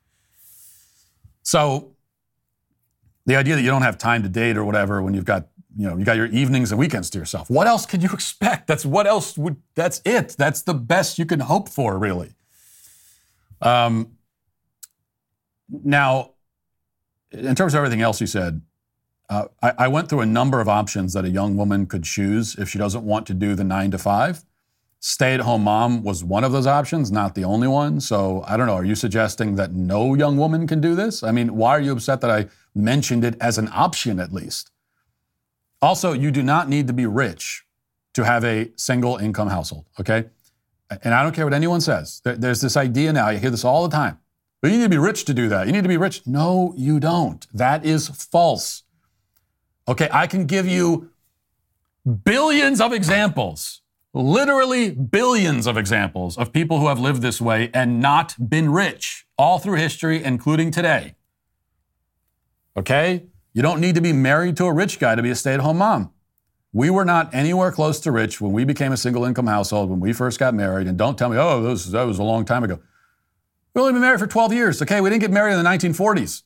So the idea that you don't have time to date or whatever when you've got You know, you got your evenings and weekends to yourself. What else could you expect? That's what else would, that's it. That's the best you can hope for, really. Um, now, in terms of everything else you said, uh, I, I went through a number of options that a young woman could choose if she doesn't want to do the nine to five. Stay-at-home mom was one of those options, not the only one. So I don't know, are you suggesting that no young woman can do this? I mean, why are you upset that I mentioned it as an option at least? Also, you do not need to be rich to have a single income household, okay? And I don't care what anyone says. There's this idea now, you hear this all the time. But you need to be rich to do that. You need to be rich. No, you don't. That is false. Okay, I can give you billions of examples, literally billions of examples of people who have lived this way and not been rich all through history, including today. Okay? You don't need to be married to a rich guy to be a stay-at-home mom. We were not anywhere close to rich when we became a single-income household, when we first got married. And don't tell me, oh, that was, that was a long time ago. We've only been married for twelve years, okay? We didn't get married in the nineteen forties.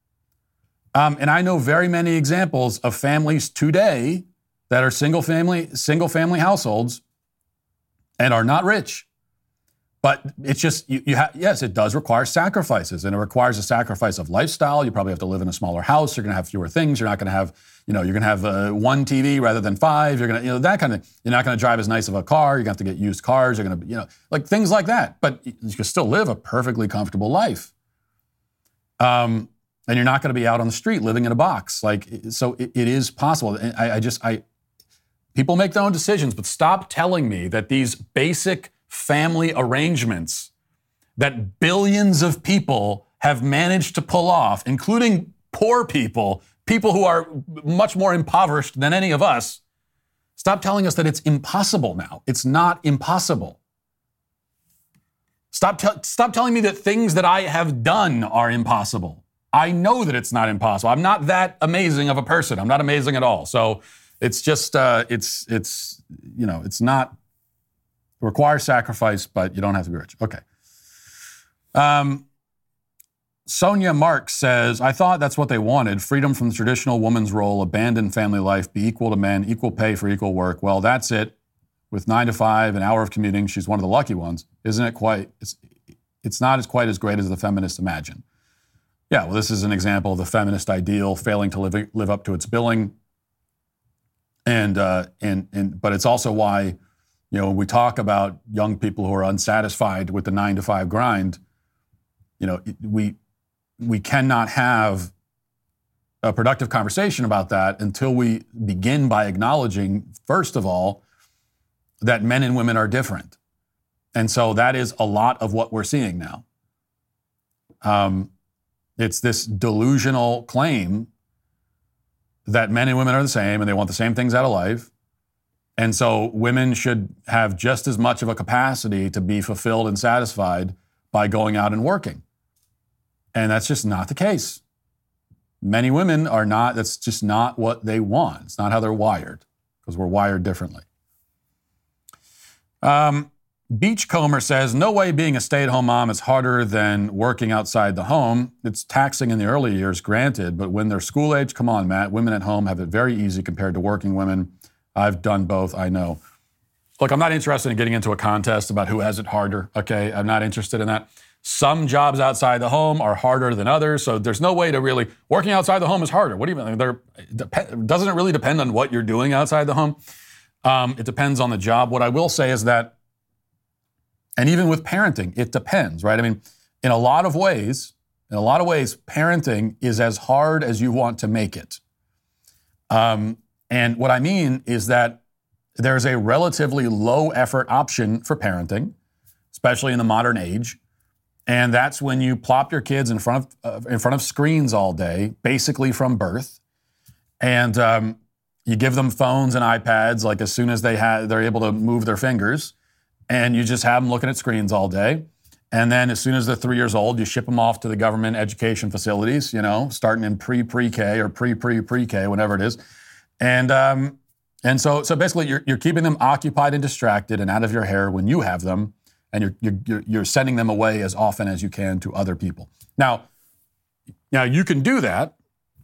Um, and I know very many examples of families today that are single-family, single-family households and are not rich. But it's just, you, you ha- yes, it does require sacrifices, and it requires a sacrifice of lifestyle. You probably have to live in a smaller house. You're going to have fewer things. You're not going to have, you know, you're going to have uh, one T V rather than five. You're going to, you know, that kind of, you're not going to drive as nice of a car. You're going to have to get used cars. You're going to, you know, like things like that. But you can still live a perfectly comfortable life. Um, and you're not going to be out on the street living in a box. Like, so it, it is possible. And I, I just, I, people make their own decisions, but stop telling me that these basic family arrangements that billions of people have managed to pull off, including poor people, people who are much more impoverished than any of us. Stop telling us that it's impossible now. It's not impossible. Stop, te- stop telling me that things that I have done are impossible. I know that it's not impossible. I'm not that amazing of a person. I'm not amazing at all. So it's just, uh, it's, it's, you know, it's not, requires sacrifice, but you don't have to be rich. Okay. Um, Sonia Marks says, I thought that's what they wanted. Freedom from the traditional woman's role, abandon family life, be equal to men, equal pay for equal work. Well, that's it. With nine to five, an hour of commuting, she's one of the lucky ones. Isn't it quite, it's, it's not as quite as great as the feminists imagine. Yeah, well, this is an example of the feminist ideal failing to live, live up to its billing. And, uh, and, and, but it's also why, you know, when we talk about young people who are unsatisfied with the nine to five grind, you know, we, we cannot have a productive conversation about that until we begin by acknowledging, first of all, that men and women are different. And so that is a lot of what we're seeing now. Um, it's this delusional claim that men and women are the same and they want the same things out of life. And so women should have just as much of a capacity to be fulfilled and satisfied by going out and working. And that's just not the case. Many women are not, that's just not what they want. It's not how they're wired, because we're wired differently. Um, Beachcomber says, no way being a stay-at-home mom is harder than working outside the home. It's taxing in the early years, granted, but when they're school age, come on, Matt, women at home have it very easy compared to working women. I've done both, I know. Look, I'm not interested in getting into a contest about who has it harder, okay? I'm not interested in that. Some jobs outside the home are harder than others, so there's no way to really, working outside the home is harder. What do you mean? There, doesn't it really depend on what you're doing outside the home? Um, it depends on the job. What I will say is that, and even with parenting, it depends, right? I mean, in a lot of ways, in a lot of ways, parenting is as hard as you want to make it. Um, and what I mean is that there's a relatively low effort option for parenting, especially in the modern age. And that's when you plop your kids in front of uh, in front of screens all day, basically from birth, and um, you give them phones and iPads like as soon as they have they're able to move their fingers, and you just have them looking at screens all day. And then as soon as they're three years old, you ship them off to the government education facilities, you know, starting in pre-pre-K or pre-pre-pre-K, whatever it is, and um, and so so basically you're you're keeping them occupied and distracted and out of your hair when you have them. And you're, you're, you're sending them away as often as you can to other people. Now, now you can do that.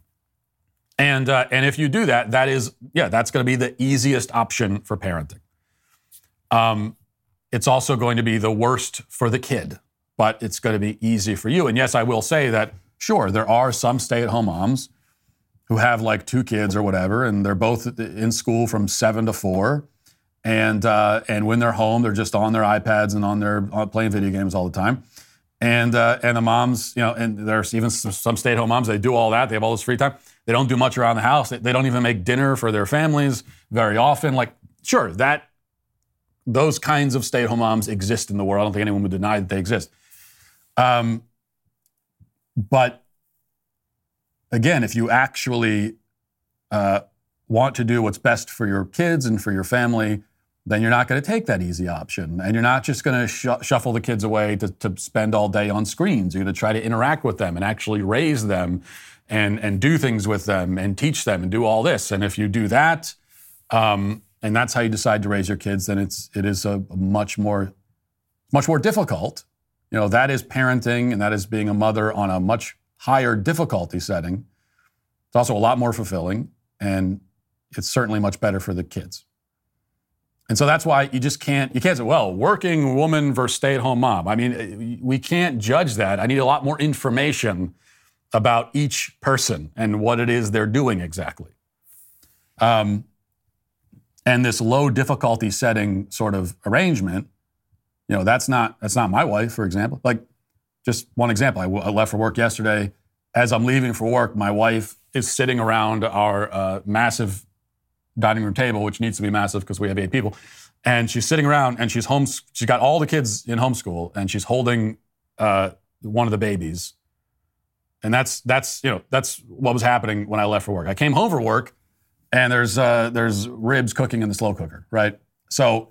And, uh, and if you do that, that is, yeah, that's going to be the easiest option for parenting. Um, it's also going to be the worst for the kid, but it's going to be easy for you. And yes, I will say that, sure, there are some stay-at-home moms who have like two kids or whatever, and they're both in school from seven to four. And uh, and when they're home, they're just on their iPads and on their uh, playing video games all the time. And uh, and the moms, you know, and there's even some stay-at-home moms, they do all that. They have all this free time. They don't do much around the house. They, they don't even make dinner for their families very often. Like, sure, that those kinds of stay-at-home moms exist in the world. I don't think anyone would deny that they exist. Um, but again, if you actually uh, want to do what's best for your kids and for your family, then you're not going to take that easy option. And you're not just going to sh- shuffle the kids away to, to spend all day on screens. You're going to try to interact with them and actually raise them and, and do things with them and teach them and do all this. And if you do that, um, and that's how you decide to raise your kids, then it's, it is a, a much more, much more difficult. You know, that is parenting and that is being a mother on a much higher difficulty setting. It's also a lot more fulfilling, and it's certainly much better for the kids. And so that's why you just can't, you can't say, well, working woman versus stay-at-home mom. I mean, we can't judge that. I need a lot more information about each person and what it is they're doing exactly. Um, and this low difficulty setting sort of arrangement, you know, that's not, that's not my wife, for example. Like, just one example, I, w- I left for work yesterday. As I'm leaving for work, my wife is sitting around our uh, massive dining room table, which needs to be massive because we have eight people. And she's sitting around and she's home. She's got all the kids in homeschool and she's holding uh, one of the babies. And that's, that's, you know, that's what was happening when I left for work. I came home for work and there's, uh, there's ribs cooking in the slow cooker, right? So,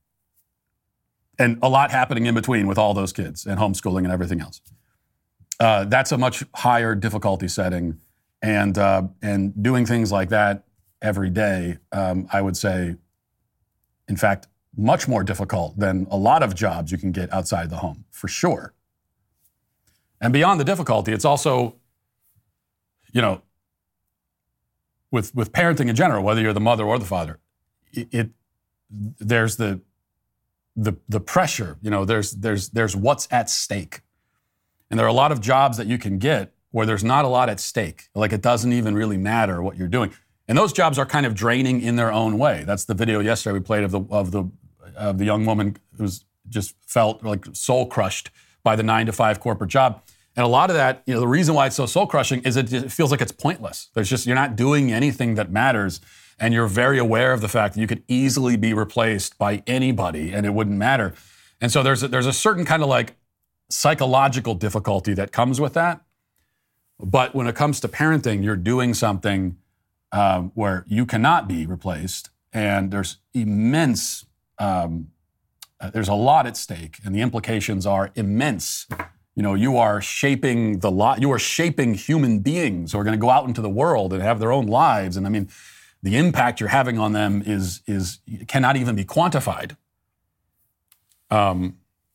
and a lot happening in between with all those kids and homeschooling and everything else. Uh, that's a much higher difficulty setting. And, uh, and doing things like that every day, um, I would say, in fact, much more difficult than a lot of jobs you can get outside the home, for sure. And beyond the difficulty, it's also, you know, with with parenting in general, whether you're the mother or the father, it, it there's the the the pressure, you know, there's there's there's what's at stake. And there are a lot of jobs that you can get where there's not a lot at stake. Like it doesn't even really matter what you're doing. And those jobs are kind of draining in their own way. That's the video yesterday we played of the of the of the young woman who's just felt like soul crushed by the nine to five corporate job. And a lot of that, you know, the reason why it's so soul crushing is it, it feels like it's pointless. There's just, you're not doing anything that matters. And you're very aware of the fact that you could easily be replaced by anybody and it wouldn't matter. And so there's a, there's a certain kind of like psychological difficulty that comes with that. But when it comes to parenting, you're doing something um, where you cannot be replaced. And there's immense, um, uh, there's a lot at stake. And the implications are immense. You know, you are shaping the lot, you are shaping human beings who are going to go out into the world and have their own lives. And I mean, the impact you're having on them is is cannot even be quantified. Um,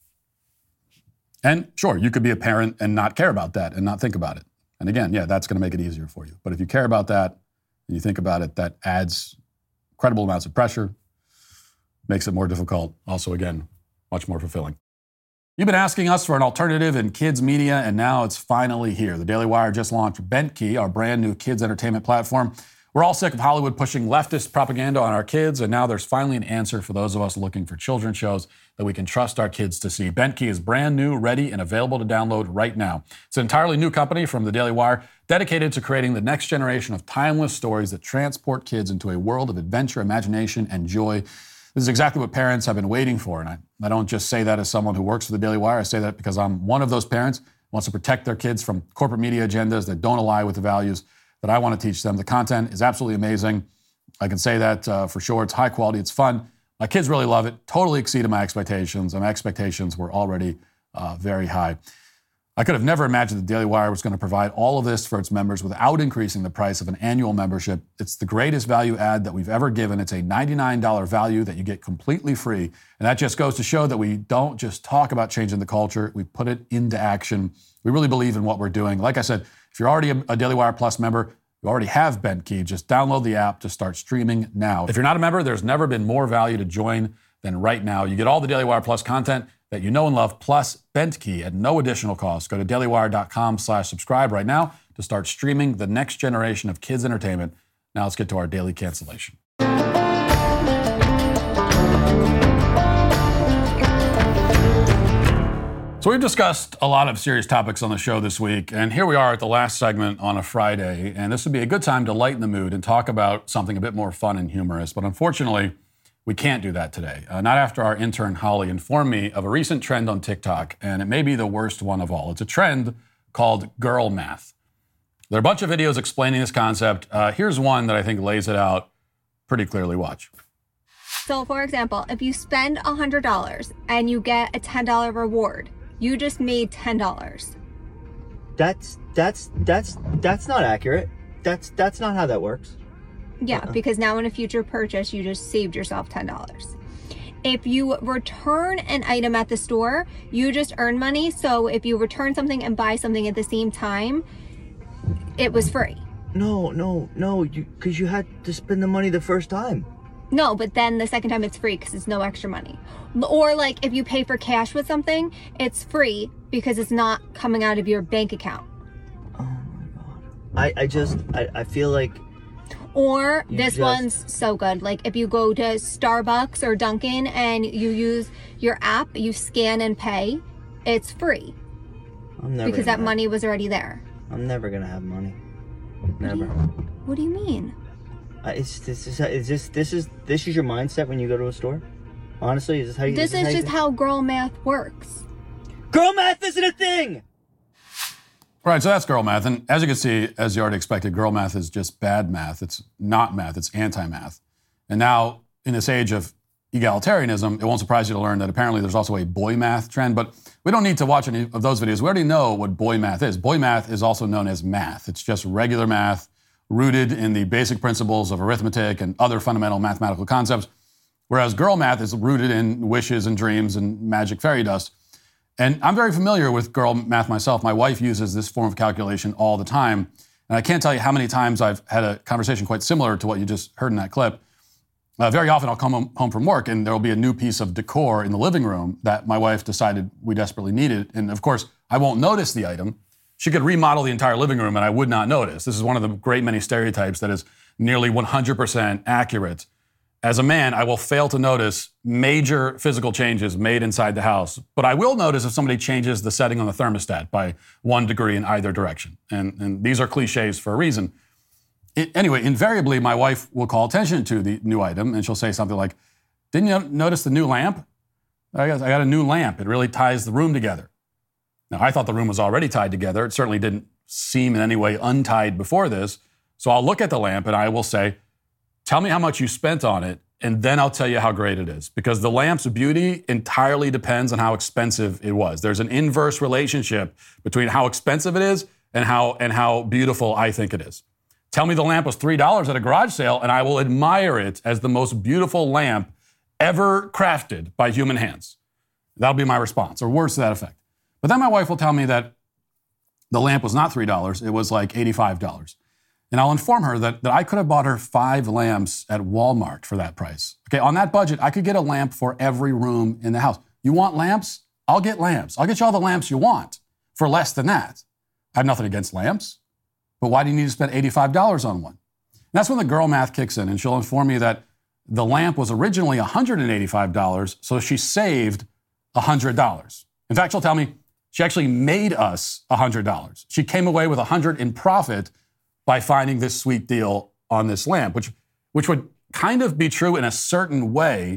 and sure, you could be a parent and not care about that and not think about it. And again, yeah, that's going to make it easier for you. But if you care about that and you think about it, that adds incredible amounts of pressure, makes it more difficult. Also, again, much more fulfilling. You've been asking us for an alternative in kids media, and now it's finally here. The Daily Wire just launched Bentkey, our brand new kids entertainment platform. We're all sick of Hollywood pushing leftist propaganda on our kids, and now there's finally an answer for those of us looking for children's shows that we can trust our kids to see. Bentkey is brand new, ready, and available to download right now. It's an entirely new company from the Daily Wire, dedicated to creating the next generation of timeless stories that transport kids into a world of adventure, imagination, and joy. This is exactly what parents have been waiting for, and I, I don't just say that as someone who works for the Daily Wire. I say that because I'm one of those parents who wants to protect their kids from corporate media agendas that don't align with the values that I want to teach them. The content is absolutely amazing. I can say that uh, for sure. It's high quality. It's fun. My kids really love it. Totally exceeded my expectations, and my expectations were already uh, very high. I could have never imagined the Daily Wire was going to provide all of this for its members without increasing the price of an annual membership. It's the greatest value add that we've ever given. It's a ninety-nine dollars value that you get completely free. And that just goes to show that we don't just talk about changing the culture. We put it into action. We really believe in what we're doing. Like I said, if you're already a, a Daily Wire Plus member, you already have Bentkey. Just download the app to start streaming now. If you're not a member, there's never been more value to join than right now. You get all the Daily Wire Plus content that you know and love, plus Bentkey at no additional cost. Go to dailywire.com slash subscribe right now to start streaming the next generation of kids entertainment. Now let's get to our daily cancellation. So we've discussed a lot of serious topics on the show this week, and here we are at the last segment on a Friday, and this would be a good time to lighten the mood and talk about something a bit more fun and humorous, but unfortunately, we can't do that today. Uh, not after our intern, Holly, informed me of a recent trend on TikTok, and it may be the worst one of all. It's a trend called girl math. There are a bunch of videos explaining this concept. Uh, here's one that I think lays it out pretty clearly. Watch. So, for example, if you spend one hundred dollars and you get a ten dollars reward, you just made ten dollars. That's, that's, that's, that's not accurate. That's, that's not how that works. Yeah, Uh-uh. because now in a future purchase, you just saved yourself ten dollars. If you return an item at the store, you just earn money. So if you return something and buy something at the same time, it was free. No, no, no, you because you had to spend the money the first time. No, but then the second time it's free because it's no extra money. Or like if you pay for cash with something, it's free because it's not coming out of your bank account. Oh my God. I, I just, I, I feel like... Or You this just- one's so good. Like if you go to Starbucks or Dunkin' and you use your app, you scan and pay, it's free. I'm never Because gonna that have- money was already there. I'm never gonna have money. Never. What do you mean? Uh, it's this is is this this is this is your mindset when you go to a store? Honestly, is this how you? This how is you just think? how girl math works. Girl math isn't a thing. Right, so that's girl math. And as you can see, as you already expected, girl math is just bad math. It's not math, it's anti-math. And now, in this age of egalitarianism, it won't surprise you to learn that apparently there's also a boy math trend, but we don't need to watch any of those videos. We already know what boy math is. Boy math is also known as math. It's just regular math rooted in the basic principles of arithmetic and other fundamental mathematical concepts, whereas girl math is rooted in wishes and dreams and magic fairy dust. And I'm very familiar with girl math myself. My wife uses this form of calculation all the time. And I can't tell you how many times I've had a conversation quite similar to what you just heard in that clip. Uh, very often I'll come home from work and there'll be a new piece of decor in the living room that my wife decided we desperately needed. And of course, I won't notice the item. She could remodel the entire living room and I would not notice. This is one of the great many stereotypes that is nearly one hundred percent accurate. As a man, I will fail to notice major physical changes made inside the house, but I will notice if somebody changes the setting on the thermostat by one degree in either direction. And, and these are cliches for a reason. It, anyway, invariably, my wife will call attention to the new item, and she'll say something like, didn't you notice the new lamp? I got, I got a new lamp. It really ties the room together. Now, I thought the room was already tied together. It certainly didn't seem in any way untied before this. So I'll look at the lamp, and I will say, tell me how much you spent on it, and then I'll tell you how great it is. Because the lamp's beauty entirely depends on how expensive it was. There's an inverse relationship between how expensive it is and how, and how beautiful I think it is. Tell me the lamp was three dollars at a garage sale, and I will admire it as the most beautiful lamp ever crafted by human hands. That'll be my response, or words to that effect. But then my wife will tell me that the lamp was not three dollars, it was like eighty-five dollars. And I'll inform her that, that I could have bought her five lamps at Walmart for that price. Okay, on that budget, I could get a lamp for every room in the house. You want lamps? I'll get lamps. I'll get you all the lamps you want for less than that. I have nothing against lamps, but why do you need to spend eighty-five dollars on one? And that's when the girl math kicks in, and she'll inform me that the lamp was originally one hundred eighty-five dollars, so she saved one hundred dollars. In fact, she'll tell me she actually made us one hundred dollars. She came away with one hundred dollars in profit by finding this sweet deal on this lamp, which, which would kind of be true in a certain way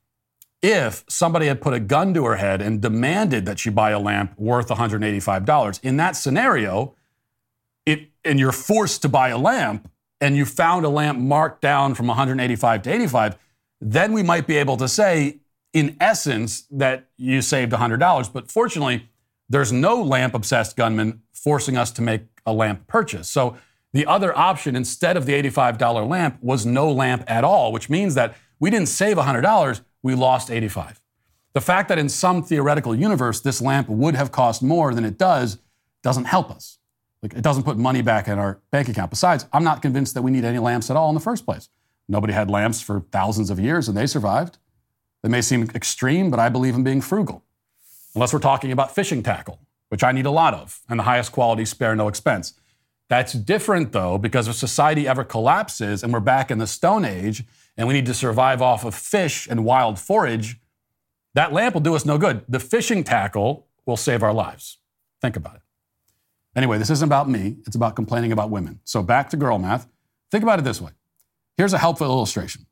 if somebody had put a gun to her head and demanded that she buy a lamp worth one hundred eighty-five dollars. In that scenario, it, and you're forced to buy a lamp, and you found a lamp marked down from one hundred eighty-five to eighty-five, then we might be able to say, in essence, that you saved one hundred dollars. But fortunately, there's no lamp-obsessed gunman forcing us to make a lamp purchase. So the other option, instead of the eighty-five dollars lamp, was no lamp at all, which means that we didn't save one hundred dollars, we lost eighty-five dollars. The fact that in some theoretical universe this lamp would have cost more than it does doesn't help us. Like, it doesn't put money back in our bank account. Besides, I'm not convinced that we need any lamps at all in the first place. Nobody had lamps for thousands of years and they survived. They may seem extreme, but I believe in being frugal. Unless we're talking about fishing tackle, which I need a lot of, and the highest quality, spare no expense. That's different, though, because if society ever collapses and we're back in the Stone Age and we need to survive off of fish and wild forage, that lamp will do us no good. The fishing tackle will save our lives. Think about it. Anyway, this isn't about me. It's about complaining about women. So back to girl math. Think about it this way. Here's a helpful illustration.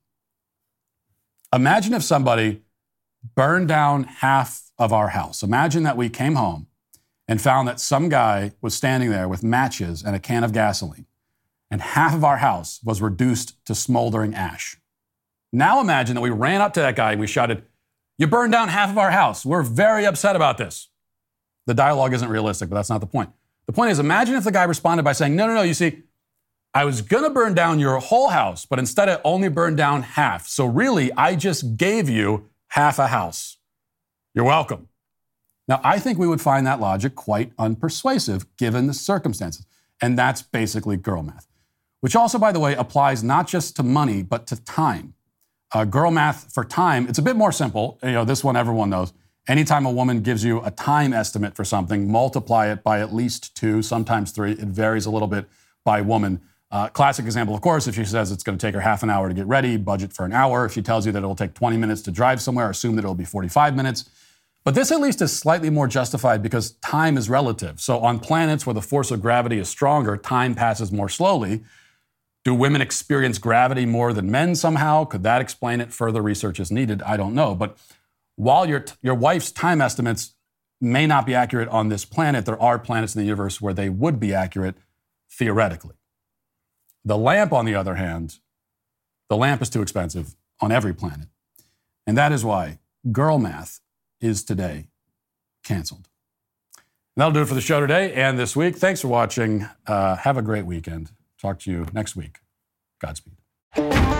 Imagine if somebody burned down half of our house. Imagine that we came home and found that some guy was standing there with matches and a can of gasoline, and half of our house was reduced to smoldering ash. Now imagine that we ran up to that guy and we shouted, "You burned down half of our house. We're very upset about this." The dialogue isn't realistic, but that's not the point. The point is, imagine if the guy responded by saying, no, no, no, you see, I was going to burn down your whole house, but instead I only burned down half. So really, I just gave you half a house. You're welcome. Now, I think we would find that logic quite unpersuasive given the circumstances. And that's basically girl math, which also, by the way, applies not just to money, but to time. Uh, girl math for time, it's a bit more simple. You know, this one everyone knows. Anytime a woman gives you a time estimate for something, multiply it by at least two, sometimes three. It varies a little bit by woman. Uh, classic example, of course, if she says it's going to take her half an hour to get ready, budget for an hour. If she tells you that it'll take twenty minutes to drive somewhere, assume that it'll be forty-five minutes. But this at least is slightly more justified because time is relative. So on planets where the force of gravity is stronger, time passes more slowly. Do women experience gravity more than men somehow? Could that explain it? Further research is needed. I don't know. But while your, your wife's time estimates may not be accurate on this planet, there are planets in the universe where they would be accurate theoretically. The lamp, on the other hand, the lamp is too expensive on every planet. And that is why girl math is today canceled. And that'll do it for the show today and this week. Thanks for watching. Uh, have a great weekend. Talk to you next week. Godspeed.